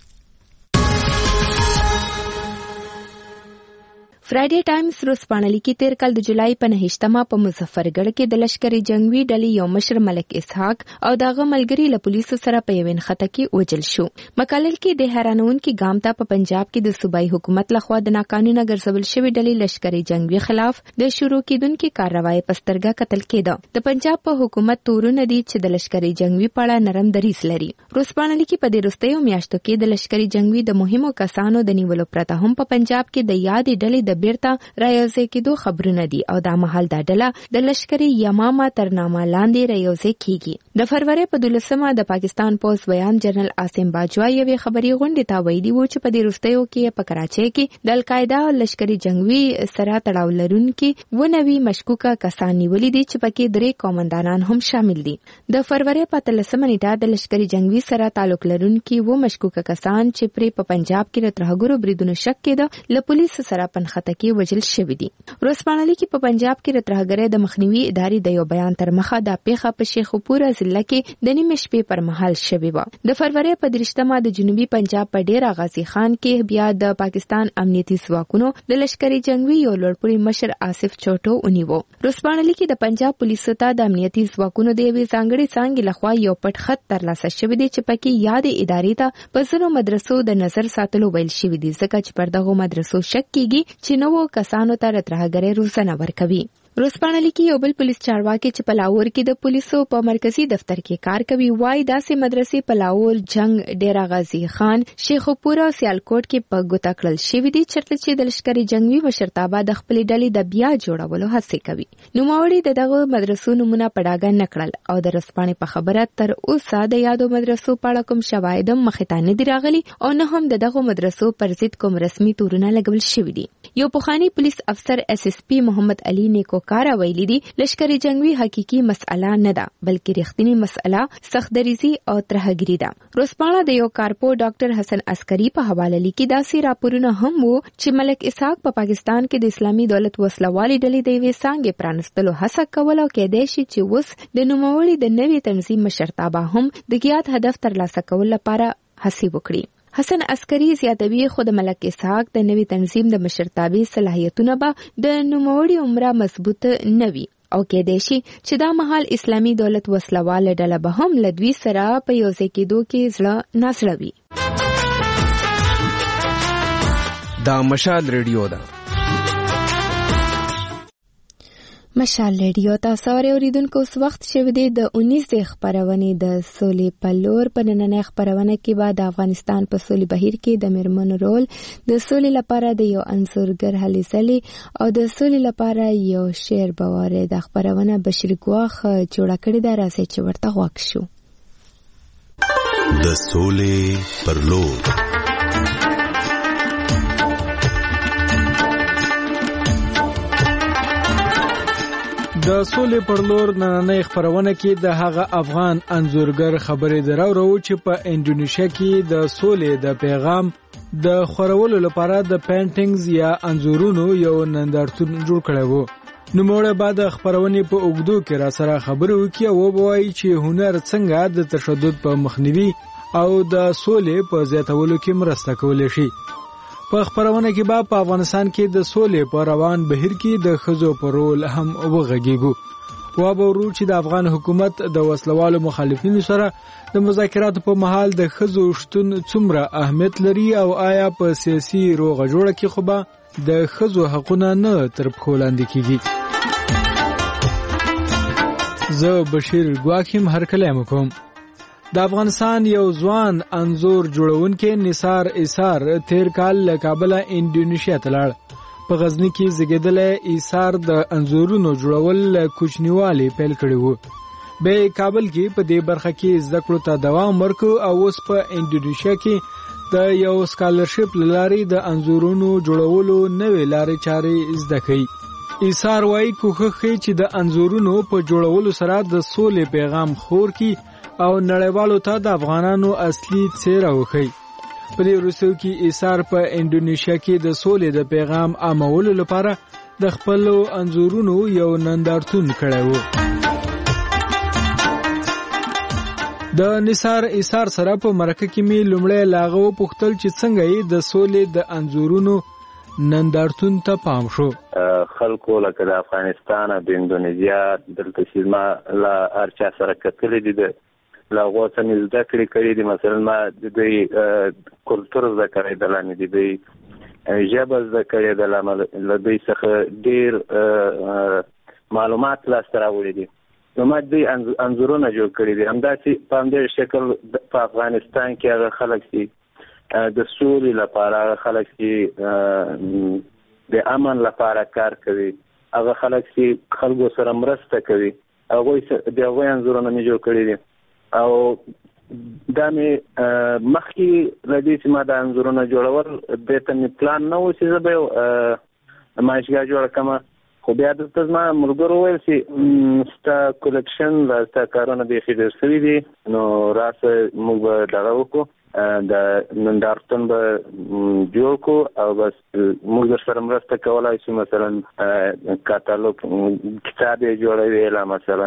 فرایډے ټایمز روسپاڼه لیکي تیر کال د جولای په 9 په مظفرګړ کې د لشکري جنگي ډلې یو مشر ملک اسحاق او دغه ملګری له پولیسو سره په یو نښته کې وجل شو. مقاله کې د حیرانونکي ګام ته په پنجاب کې د صوبایي حکومت لخوا د ناقانونه ګرځول شوی ډلې لشکري جنگي خلاف د شروع کېدونکي کاروایی په سترګه کتل کېده. د پنجاب په حکومت تورونه دي چې د لشکري جنگي په اړه نرم دریځ لري. روسپاڼه لیکي په دې وروستیو میاشتو کې د لشکري جنگي د مهمو کسانو د نیولو پرته هم په پنجاب کې د یادې ډلې د بیرته رايوځای کېدو خبرونه دي او دا مهال دا ډله د لشکري یمامه تر نامه لاندې رايوځای کیږي. د فروری په 12 د پاکستان پولیس بیان جنرال عاصم باجوا یوې خبري غونډې ته ویلي و چې په دې وروستیو کې په کراچۍ کې د القاعده او لشکري جنگي سره تړاو لرونکي ونوي مشکوکه کسان نیولي دي چې پکې 3 قومندانان هم شامل دي. د فروری په 13 نیټه د لشکري جنگي سره تعلق لرونکي و مشکوکه کسان چې په پنجاب کې د ترهګرو بریدونو شک کېده له پولیس سره پنځخته کې وجل شوی دي. روسپاڼه لیکي په پنجاب کې د ترهګرۍ د مخنیوي ادارې د یو بیان تر مخه د پیښه په شیخوپورا ضلع کې د نیمې شپې پر مهال شوی و. د فروری په 30 د جنوبي پنجاب په ډیر غازی خان کې بیا د پاکستان امنیتي ځواکونو د لشکري جنگي یو لوړپوړي مشر آصف چوټو ونیو. روسپاڼه لیکي د پنجاب پولیسو ته د امنیتي ځواکونو د یوې ځانګړي څانګې لخوا یو پټ خط ترلاسه شوی دی چې پکې یادې ادارې ته په ځینو مدرسو د نظر ساتلو ویل شوی دی ځکه چې پر دغه مدرسو شک کیږي چې نو کسانو ته ترهګرۍ روزنه ورکوي. روسپاڼه لیکي یو بل پولیس چارواکي چې په لاهور کې د پولیسو په مرکزی دفتر کې کار کوي وایي داسې مدرسې په لاهور جنگ ډیرا غازی خان شیخوپورا او سیالکوټ کې په ګوته کړل شوي دي چې د لشکري جنگي مشرتابه د خپلې ډلې د بیا جوړولو هڅه کوي. نوموړي دغه مدرسو نمونه په ډاګه نه کړل او د روسپاڼې په خبره تر اوسه د یادو مدرسو په اړه کوم شواهد مخې ته نه دي راغلي او نه هم دغه مدرسو پر ضد کوم رسمي تورونه لګول شوي دي. یو پخوانی پولیس افسر SSP محمد علي نیکو کارا ویلي دي لشکري جنگي حقيقي مسأله نه ده بلکې رښتینی مسأله سختدریزي او ترهګري ده. روسپاڼه د یو کارپو ډاکټر حسن عسکري په حواله لیکي داسې راپورونه هم وو چې ملک اسحاق په پاکستان کې د اسلامي دولت وسلوالي ډلې د یوې څانګې پرانستلو هڅه کوله او کېدای شي چې اوس د نوموړي د نوي تنظیم مشرتابه هم د ګیات هدف ترلاسه کولو لپاره هڅې وکړي. حسن عسکري زیاتوي خو د ملک اسحاق د نوي تنظیم د مشرتابه صلاحیتونه به د نوموړي عمره مضبوط نه وي او کېدای شي چې دا مهال اسلامي دولت وسلواله ډله به هم له دوی سره په یوځای کېدو کې زړه نازړه وي. دا مشال ریډیو ده مشال ریډیو تاسو اوریدونکو اوس وخت شوی دی د 19 خبرونه د سولې په لور په نننۍ خبرونه کې بعد افغانستان په سولې بهیر کې د مرمنو رول د سولې لپاره د یو انزورګر هلې ځلې او د سولې لپاره یو شعر بواره د خبرونه بشیر ګواخ جوړ کړی دا راځي چې ورته غوښ شو د سولې پر لور د سولې پر لور نننۍ خبرونه کې د هغه افغان انځورګر خبرې دراورو چې په انډونیشیا کې د سولې د پیغام د خورولو لپاره د پینټینګز یا انځورونو یو نندارتون جوړ کړی وو. نوموړی بعد خبرونې په اوږدو کې را سره خبرې وکړي او ووایي چې هنر څنګه د تشدد په مخنیوي او د سولې په زیاتولو کې مرسته کولی شي. په خبرونه کې به په افغانستان کې د سولې په روان بهیر کې د ښځو په رول هم وغږیږو. وابورو چې د افغان حکومت د وسلوالو مخالفینو سره د مذاکراتو په مهال د ښځو شتون څومره اهمیت لري او آیا په سیاسي روغه جوړه کې خو به د ښځو حقونه نه تر پښو لاندې کیږي. زه بشیر ګواکیم هرکلی کوم. د افغانستان یو ځوان انځور جوړونکی نثار ایثار تیر کال له کابل انډونیشیا ته لاړ. په غزنی کې زیږیدلی ایثار د انځورونو جوړول له کوچنیوالي پیل کړی وو. بیا کابل کې په دې برخه کې زده کړو ته دوام ورکړ او اوس په انډونیشیا کې د یو سکالرشپ له لارې د انځورونو جوړولو نوې لارې چارې زده کوي. ایثار وایي کوښښ کوي چې د انځورونو په جوړولو سره د سولې پیغام خور کړي او نړیوالو ته د افغانانو اصلي څېره وښيي. په دې وروستیو کې ایثار په انډونیشیا کې د سولې د پیغام عامولو لپاره د خپلو انځورونو یو نندارتون کړی و. د نثار ایثار سره په مرکه کې مې لومړی له هغه وپوښتل چې څنګه یې د سولې د انځورونو نندارتون ته پام شو. خلکو لکه د افغانستان او د اندونیزیا دلته چې ما له هر چا سره کتلي دي د له هغو څه مې زده کړې کړي دي. مثلا ما د دوی کلتور زده کړی دله مې د دوی ژبه زده کړې دله له دوی څخه ډېر معلومات لاسته راوړي دي. نو ما دوی انځورونه جوړ کړي دي. همداسې په همدې شکل په افغانستان کې هغه خلک چې د سولې لپاره خلک چې د امن لپاره کار کوي هغه خلک چې خلکو سره مرسته کوي هغوی د هغوی انځورونه مې جوړ کړي دي. او دا مې مخکې له دې چې ما دا انځورونه جوړول دې ته مې پلان نه و چې زه به یو نمایشګاه جوړه کړم. خو بیا دلته زما ملګرو وویل چې ستا کلیکشن ستا کارونه بیخي ډېر شوي دي نو راسه موږ به دغه وکړو د نندارتون به جوړ کړو او بس موږ در سره مرسته کولی شو. مثلا کاتالوګ کتاب یې جوړوي لا مثلا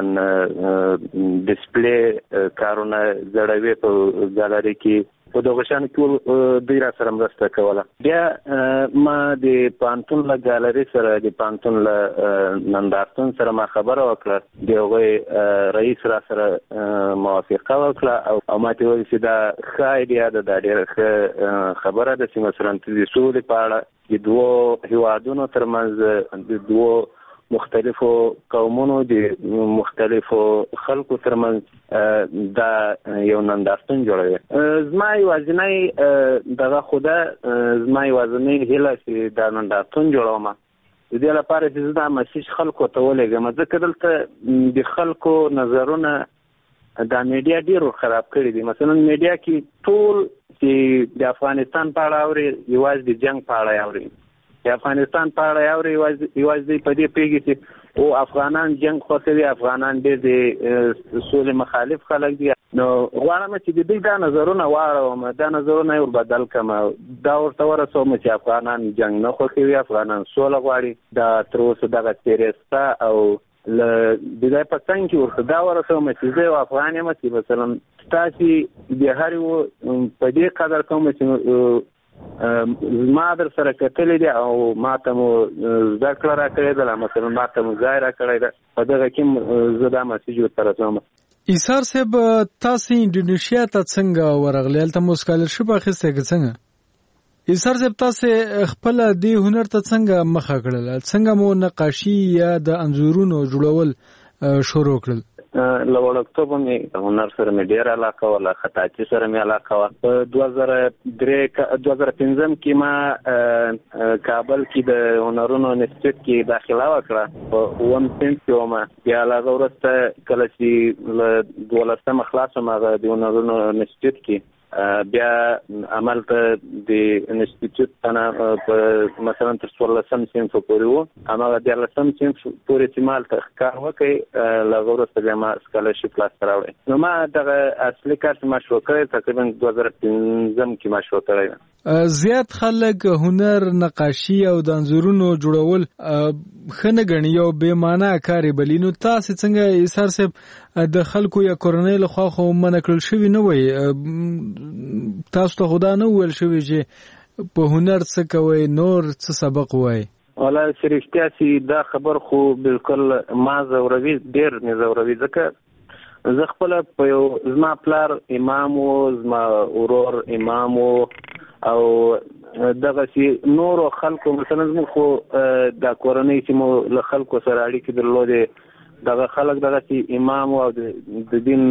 ډسپلی کارونه زړوي په ګالري کې په دغه شان ټول دوی را سره مرسته کوله. بیا ما د پانتون له ګالري سره د پانتون له نندارتون سره ما خبره وکړه. د هغوی رئیس را سره موافقه وکړه او ما ته وویل چې دا ښه ایډیا ده دا ډېره ښه خبره ده چې مثلا د سولې په اړه د دوو هیوادونو ترمنځ د دوو مختلفو قومونو د مختلفو خلکو ترمنځ دا یو نندارتون جوړوي. زما یوازینی دغه خو ده زما یوازینی هیله چې دا نندارتون جوړوم د دې لپاره چې زه دا مسیج خلکو ته ولېږم ځکه دلته د خلکو نظرونه دا میډیا ډېر خراب کړي دي. مثلا میډیا کې ټول چې د افغانستان په اړه اوري یوازې د جنګ په اړه اوري د افغانستان په اړه اوري یوازې په دې پوهېږي چې او افغانان جنګ خوښوي افغانان ډېر د سولې مخالف خلک دي. نو غواړم چې د دوی دا نظرونه واړوم دا نظرونه یې ور بدل کړم دا ورته ورسوم چې افغانان جنګ نه خوښوي افغانان سوله غواړي دا تر اوسه دغه تېرې شته او له د ځای په څنګ کې ورته دا ورسوم چې زه یو افغان یم چې مثلا ستاسې د هر یو په دې قدر کوم چې ما در سره کتلی دی او ما ته مو زده کړه راکړې ده مثلا ما ته مو ځای راکړی ده په دغه کې زه دا مسیج ورته رسوم. ایثار صاحب تاسې انډونیشیا ته څنګه ورغلې؟ هلته مو سکالرشپ اخیستی که څنګه؟ ایثار صاحب تاسو خپل د هنر ته څنګه مخه کړل؟ څنګه مو نقاشي یا د انځورونو جوړول شروع کړل؟ لوړکتوب مې هنر سره مې ډېر علاقه وه، خطاطي سره مې علاقه وه. په 2015 کې ما کابل کې د هنرونو انسټیټیوټ کې داخله وکړه، په 1 سنټ کې وم. بیا له هغه وروسته کله چې له 12 خلاص شوم هغه د هنرونو انسټیټیوټ کې، بیا عملته د انسټیټیوټ نه په مثلا تر 16 صنف پورې وو، هماغه 14 صنف پورې چې مالته کار وکړ، له هغه وروسته بیا ما سکالرشپ لاسته راوړی. نو ما دغه اصلي کار چې ما شروع کړی تقریبا 2015 کې ما شروع کړی. زیات خلک هنر، نقاشي او د انځورونو جوړول ښه نه ګڼي، یو بې معنا کار یې بلي. نو تاسې څنګه ایثار صاحب د خلکو یا کورنۍ لخوا خو منع کړل شوي نه وی، تاسو ته خو دا نه وویل شوي چې په هنر څه کوئ، نور څه سبق وایي؟ والله چې رښتیا چې دا خبر خو بالکل ما ځوروي، ډېر مې ځوروي، ځکه زه خپله په یو زما پلار امام و، زما ورور امام و، او دغسې نورو خلکو مثلا زموږ خو دا کورنۍ چې مو له خلکو سره اړیکې درلودې، دغه خلک دغسې امام او د دین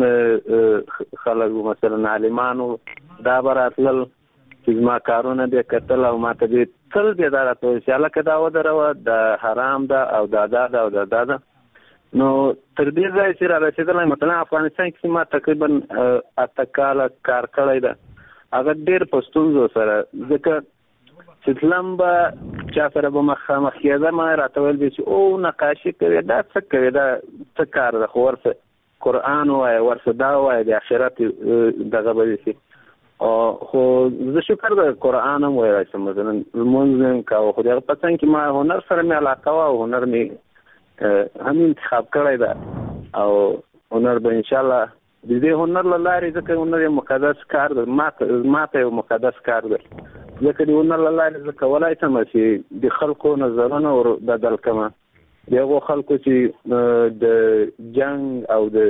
خلک مثلا عالمانو، دا به راتلل چې زما کارونه به کتل او ما ته به تل به دا راته ویل چې هلکه دا ودروه، دا حرام ده او دا ده او دا ده. نو تر دې ځایه چې را رسېدلی مثلا افغانستان کې ما تقریبا 8 کاله کار کړی ده، هغه ډېر په ستونزو سره، ځکه چې تلم به چا سره به مخامخ کېدم راته ویل دي چې او نقاشي کوې، دا څه کوې، دا څه کار ده، خو ورسه قرآن ووایه، ورسه دا ووایه، د آخرت دغه به دې شي. خو زه شکر د قرآن هم ویلی شم، مثلا لمونځ مې کوه، خو د هغه په څنګ کې ما هنر سره مې علاقه وه او هنر مې هم انتخاب کړی ده، او هنر به انشاءالله د دې هنر له لارې، ځکه هنر یو مقدس کار ده، ما ته یو مقدس کار ده، ځکه د هنر له لارې زه کولی شم چې د خلکو نظرونه ور بدل کړم، د هغو خلکو چې د جنګ او د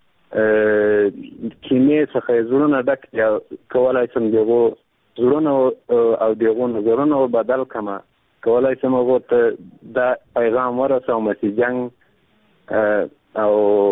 کینې څخه یې زړونه ډک دي، کولی شم د هغو زړونه او د هغو نظرونه ور بدل کړم، کولی شم هغو ته دا پیغام ورسوم چې جنګ او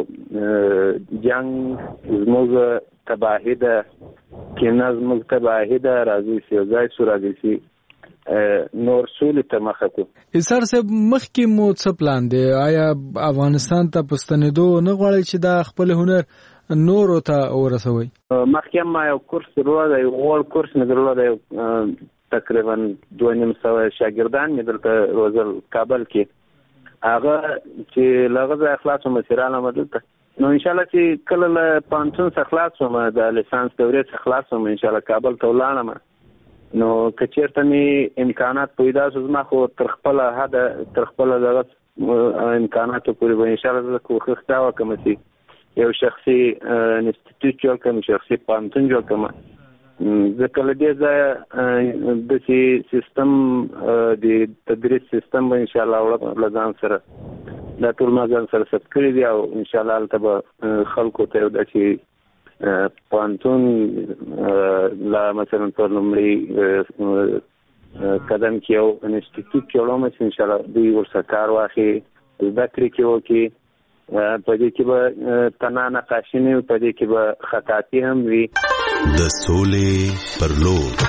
جنگ زموږ تباهي ده، کینه زموږ تباهي ده، راځي چې یو ځای شو، راځي چې نور سولې ته مخه کړو. ایثار صاحب مخکې مو څه پلان دی؟ آیا افغانستان ته په ستنېدو نه غواړئ چې دا خپل هنر نورو ته ورسوئ؟ مخکې ما یو کورس درلوده، یو غوړ کورس مې درلوده، تقریبا 200 شاګردان مې دلته روزل کابل کې، هغه چې له هغه ځایه خلاص شوم چې راغلم دلته. نو انشاءالله چې کله له پوهنتون څخه خلاص شوم، د لیسانس دورې څخه خلاص شوم، انشاءالله کابل ته ولاړم. نو که چېرته مې امکانات پیدا شو، زما خو تر خپله حده، تر خپله دغه امکاناتو پورې به انشاءالله زه کوښښ دا وکړم چې یو شخصي انسټیټیوټ جوړ کړم، شخصي پوهنتون جوړ کړم، ځکه له دې ځایه داسې سیستم، د تدریس سیستم به انشاءالله وړم له ځان سره، دا ټول ما ځان سره ثبت کړي دي، او انشاءالله هلته به خلکو ته یو داسې پوهنتون لا مثلا پر لومړي قدم کې یو انسټیټیوټ جوړوم چې انشاءالله دوی ورسره کار واخلي، زده کړې کې وکړي، په دې کې به تنها نقاشي نه وي، په دې کې به خطاطي هم وي. د سولې پر لور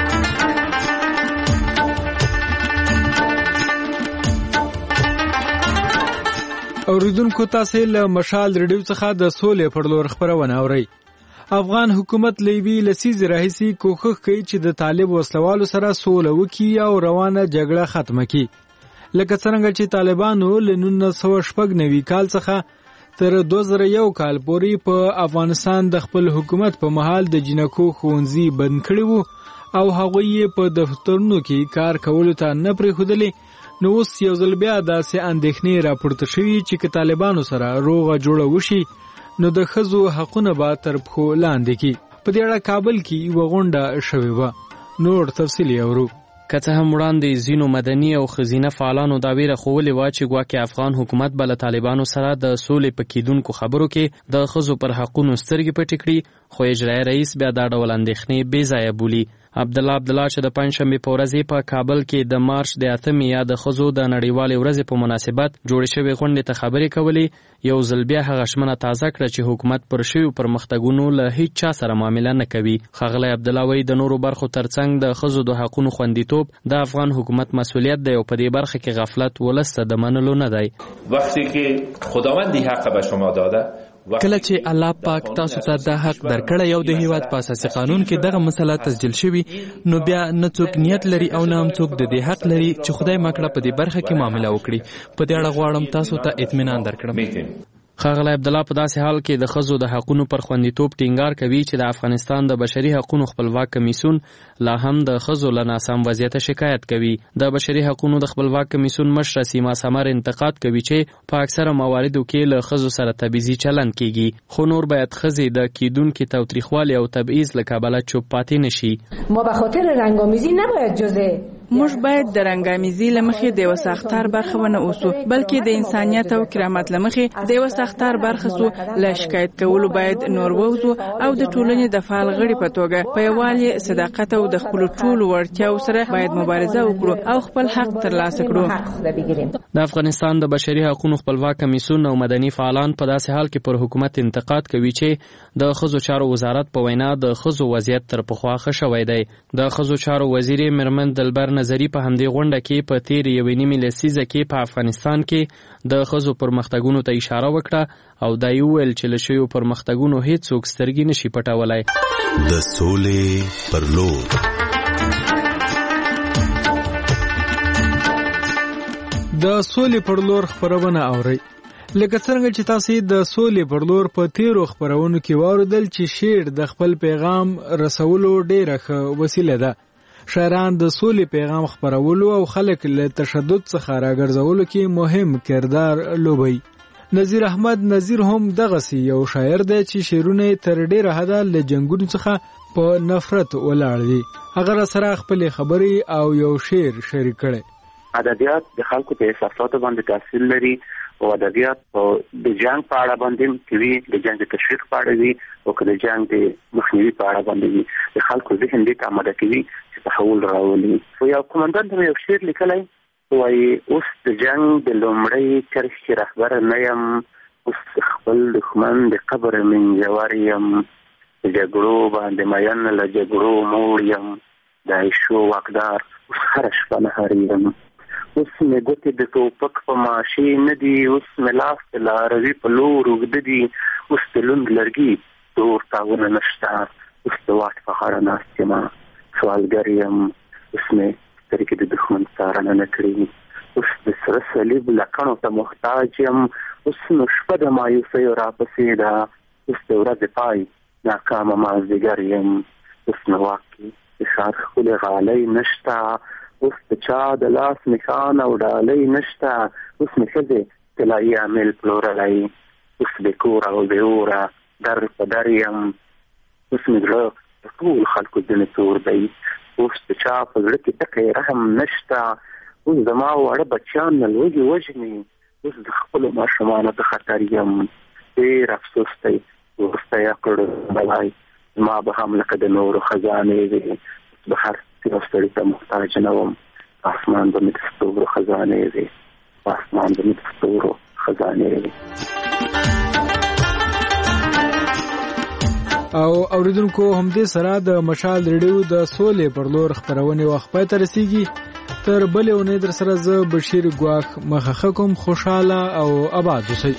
اوریدونکو، تاسو له مشال ریډیو څخه د سولې پر لور خبرونه اورئ. افغان حکومت لوی لسیزې راهیسې کوښښ کوي چې د طالب وسلوالو سره سوله وکړي او روانه جګړه ختمه کړي، لکه څنګه چې طالبانو له 1996 کال څخه تر 2001 کال پورې په افغانستان د خپل حکومت په مهال د جنکو ښوونځي بند کړي وو او هغوی په دفترونو کې کار کولو ته نه پرېښودلې. نو اوس یو ځل بیا داسې اندېښنې راپورته شوي چې که طالبانو سره روغه جوړه وشي نو د ښځو حقونه به تر پښو لاندې کړي. په دې اړه کابل کې یوه غونډه شوې وه. نور تفصیل یې اورو. که څه هم وړاندې ځینو مدني او ښځینه فعالانو دا ویره ښوولې وه چې ګواکې افغان حکومت به له طالبانو سره د سولې په کېدونکو خبرو کې د ښځو پر حقونو سترګې پټې کړي، خو اجرایي رئیس بیا دا ډول اندېښنې بې ځایه بولي عبدالله چې د پنځشنبې په ورځ په کابل کې د مارچ د 8 یا د ښځو د نړیوالې ورځې په مناسبت جوړې شوې غونډې ته خبرې کولې، یو ځل بیا هغه ژمنه تازه کړه چې حکومت پر شویو پرمختګونو له هیڅ چا سره معامله نه کوي. ښاغلی عبدالله وایي د نورو برخو ترڅنګ د ښځو د حقونو خوندیتوب د افغان حکومت مسؤلیت دی او په دې برخه کې غفلت ولس ته د منلو نه دی. وقتی که خداوند دی حق به شما داده، کله چې الله پاک تاسو ته د حق درکړی او د هیواد په اساسي قانون کې دغه مسله تسجیل شوی، نو بیا نه څوک نیت لري او نه هم څوک د دې حق لري چې خدای مکړه په دې برخه کې معامله وکړي. په دې اړه غواړم تاسو ته اطمینان درکړم. ښاغلی عبدالله په داسې حال کې د ښځو د حقونو پر خوندیتوب ټینګار کوي چې د افغانستان د بشري حقونو خپلواک کمیسیون لا هم د ښځو له ناسم وضعیته شکایت کوي. د بشري حقونو د خپلواک کمیسیون مشره سیما سمر انتقاد کوي چې په اکثره مواردو کې له ښځو سره تبعیضي چلند کیږي، خو نور باید ښځې د کیدونکي تاوتریخوالي او تبعیض له کبله چوپ پاتې نشي. ما به خاطر رنگ‌آمیزی نباید جزء موږ باید د رنګ‌آمیزي له مخې د یو ساختار برخه ونه اوسو، بلکې د انسانیت او کرامت له مخې د یو ساختار برخه سو. له شکایت کولو باید نور ووځو او د ټولنې د فعال غړي په توګه په یووالي، صداقت او د خپلو ټولو وړتیاو سره باید مبارزه وکړو او خپل حق ترلاسه کړو. د افغانستان د بشري حقوقو خپلواک کمیسیون او مدني فعالان په داسې حال کې پر حکومت انتقاد کوي چې د ښځو چارو وزارت په وینا د ښځو وضعیت تر پخوا ښه شوی دی. د ښځو چارو وزیر میرمن دلبر نظری په همدې غونډه کې په تیرې یوې نیمې لسیزه کې په افغانستان کې د ښځو پرمختګونو ته اشاره وکړه او دا یې وویل چې له شویو پرمختګونو هیڅوک سترګې نشي پټولی. د سولې پر لور د سولې پر لور خپرونه اورئ. لکه څنګه چې تاسو د سولې پر لور په تیرو خپرونو کې واوریدل چې شعر د خپل پیغام رسولو ډیره ښه وسیله ده. شاعران د سولې پیغام خپرولو او خلک له تشدد څخه راګرځولو کې مهم کردار لوبوي. نذیر احمد نذیر هم دغسې یو شاعر دی چې شعرونه تر ډیره حده له جنګونو څخه په نفرت ولاړ دي. هغه سره خپل خبرې او یو شعر شریک کړي. ادبیات د خلکو په احساساتو باندې تاثیر لري او ادبیات د جنگ په اړه باندې کوي، د جنگ د تشویق په اړه وي او د جنگ د مخنیوي په اړه باندې وي. د خلکو ذهن دې آماده کوي چې تحول راولي. یو قومندان یو شعر لیکلی وایي، اوس د جنگ د لومړۍ کرښې رهبر نه یم، اوس خپل دښمن د قبر منځور یم، د جګړو باندې مین له جګړو موړ یم، د عیشو واکدار اوس هره شپه نهار یم، اوس مې ګوتې د ټوپک په ماشې نه دي، اوس مې لاس د لاروي په لور اوږده دي، اوس د لوند لرګي تور تاونه نشته، اوس د واټ په غاړه ناست یمه سوالګر یم، اوس مې سترګې د دښمن څارنه نه کړي، اوس د سره صلیب لکڼو ته محتاج یم، اوس نو شپه د مایوسیو راپسې ده، اوس د ورځې پای ناکامه مازدیګر یم، اوس نو واک کې د ښار ښکلې غالۍ نشته، اوس د چا د لاس نښان او ډالۍ نشته، اوس مې ښځې طلایي عامل پلورلی، اوس بې کور او بې اوره در په در یم، اوس مې زړه د ټول خلکو ځینې تور دی، اوس د چا په زړه کې ټکی رحم نشته، اوس زما واړه بچیان نه لوږې وژني، اوس د خپلو ماشومانو ته خطر یم، ډېر افسوس دی وروستی عقل بلای، زما به هم لکه د نورو خزانې وي، به هر یو سړي ته محتاج نه وم، اسمان به مې د ستورو خزانې وي، اسمان به مې د ستورو خزانې وي. او اوریدونکو همدې سره د مشال ریډیو د سولې پر لور خپرونې وخت پای ته رسیږي. تر بلې اونۍ در سره زه بشیر ګواښ مخه کوم. خوشاله او آباد اوسئ.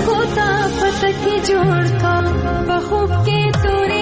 होता पता की जोड़ था बखूब के तोरे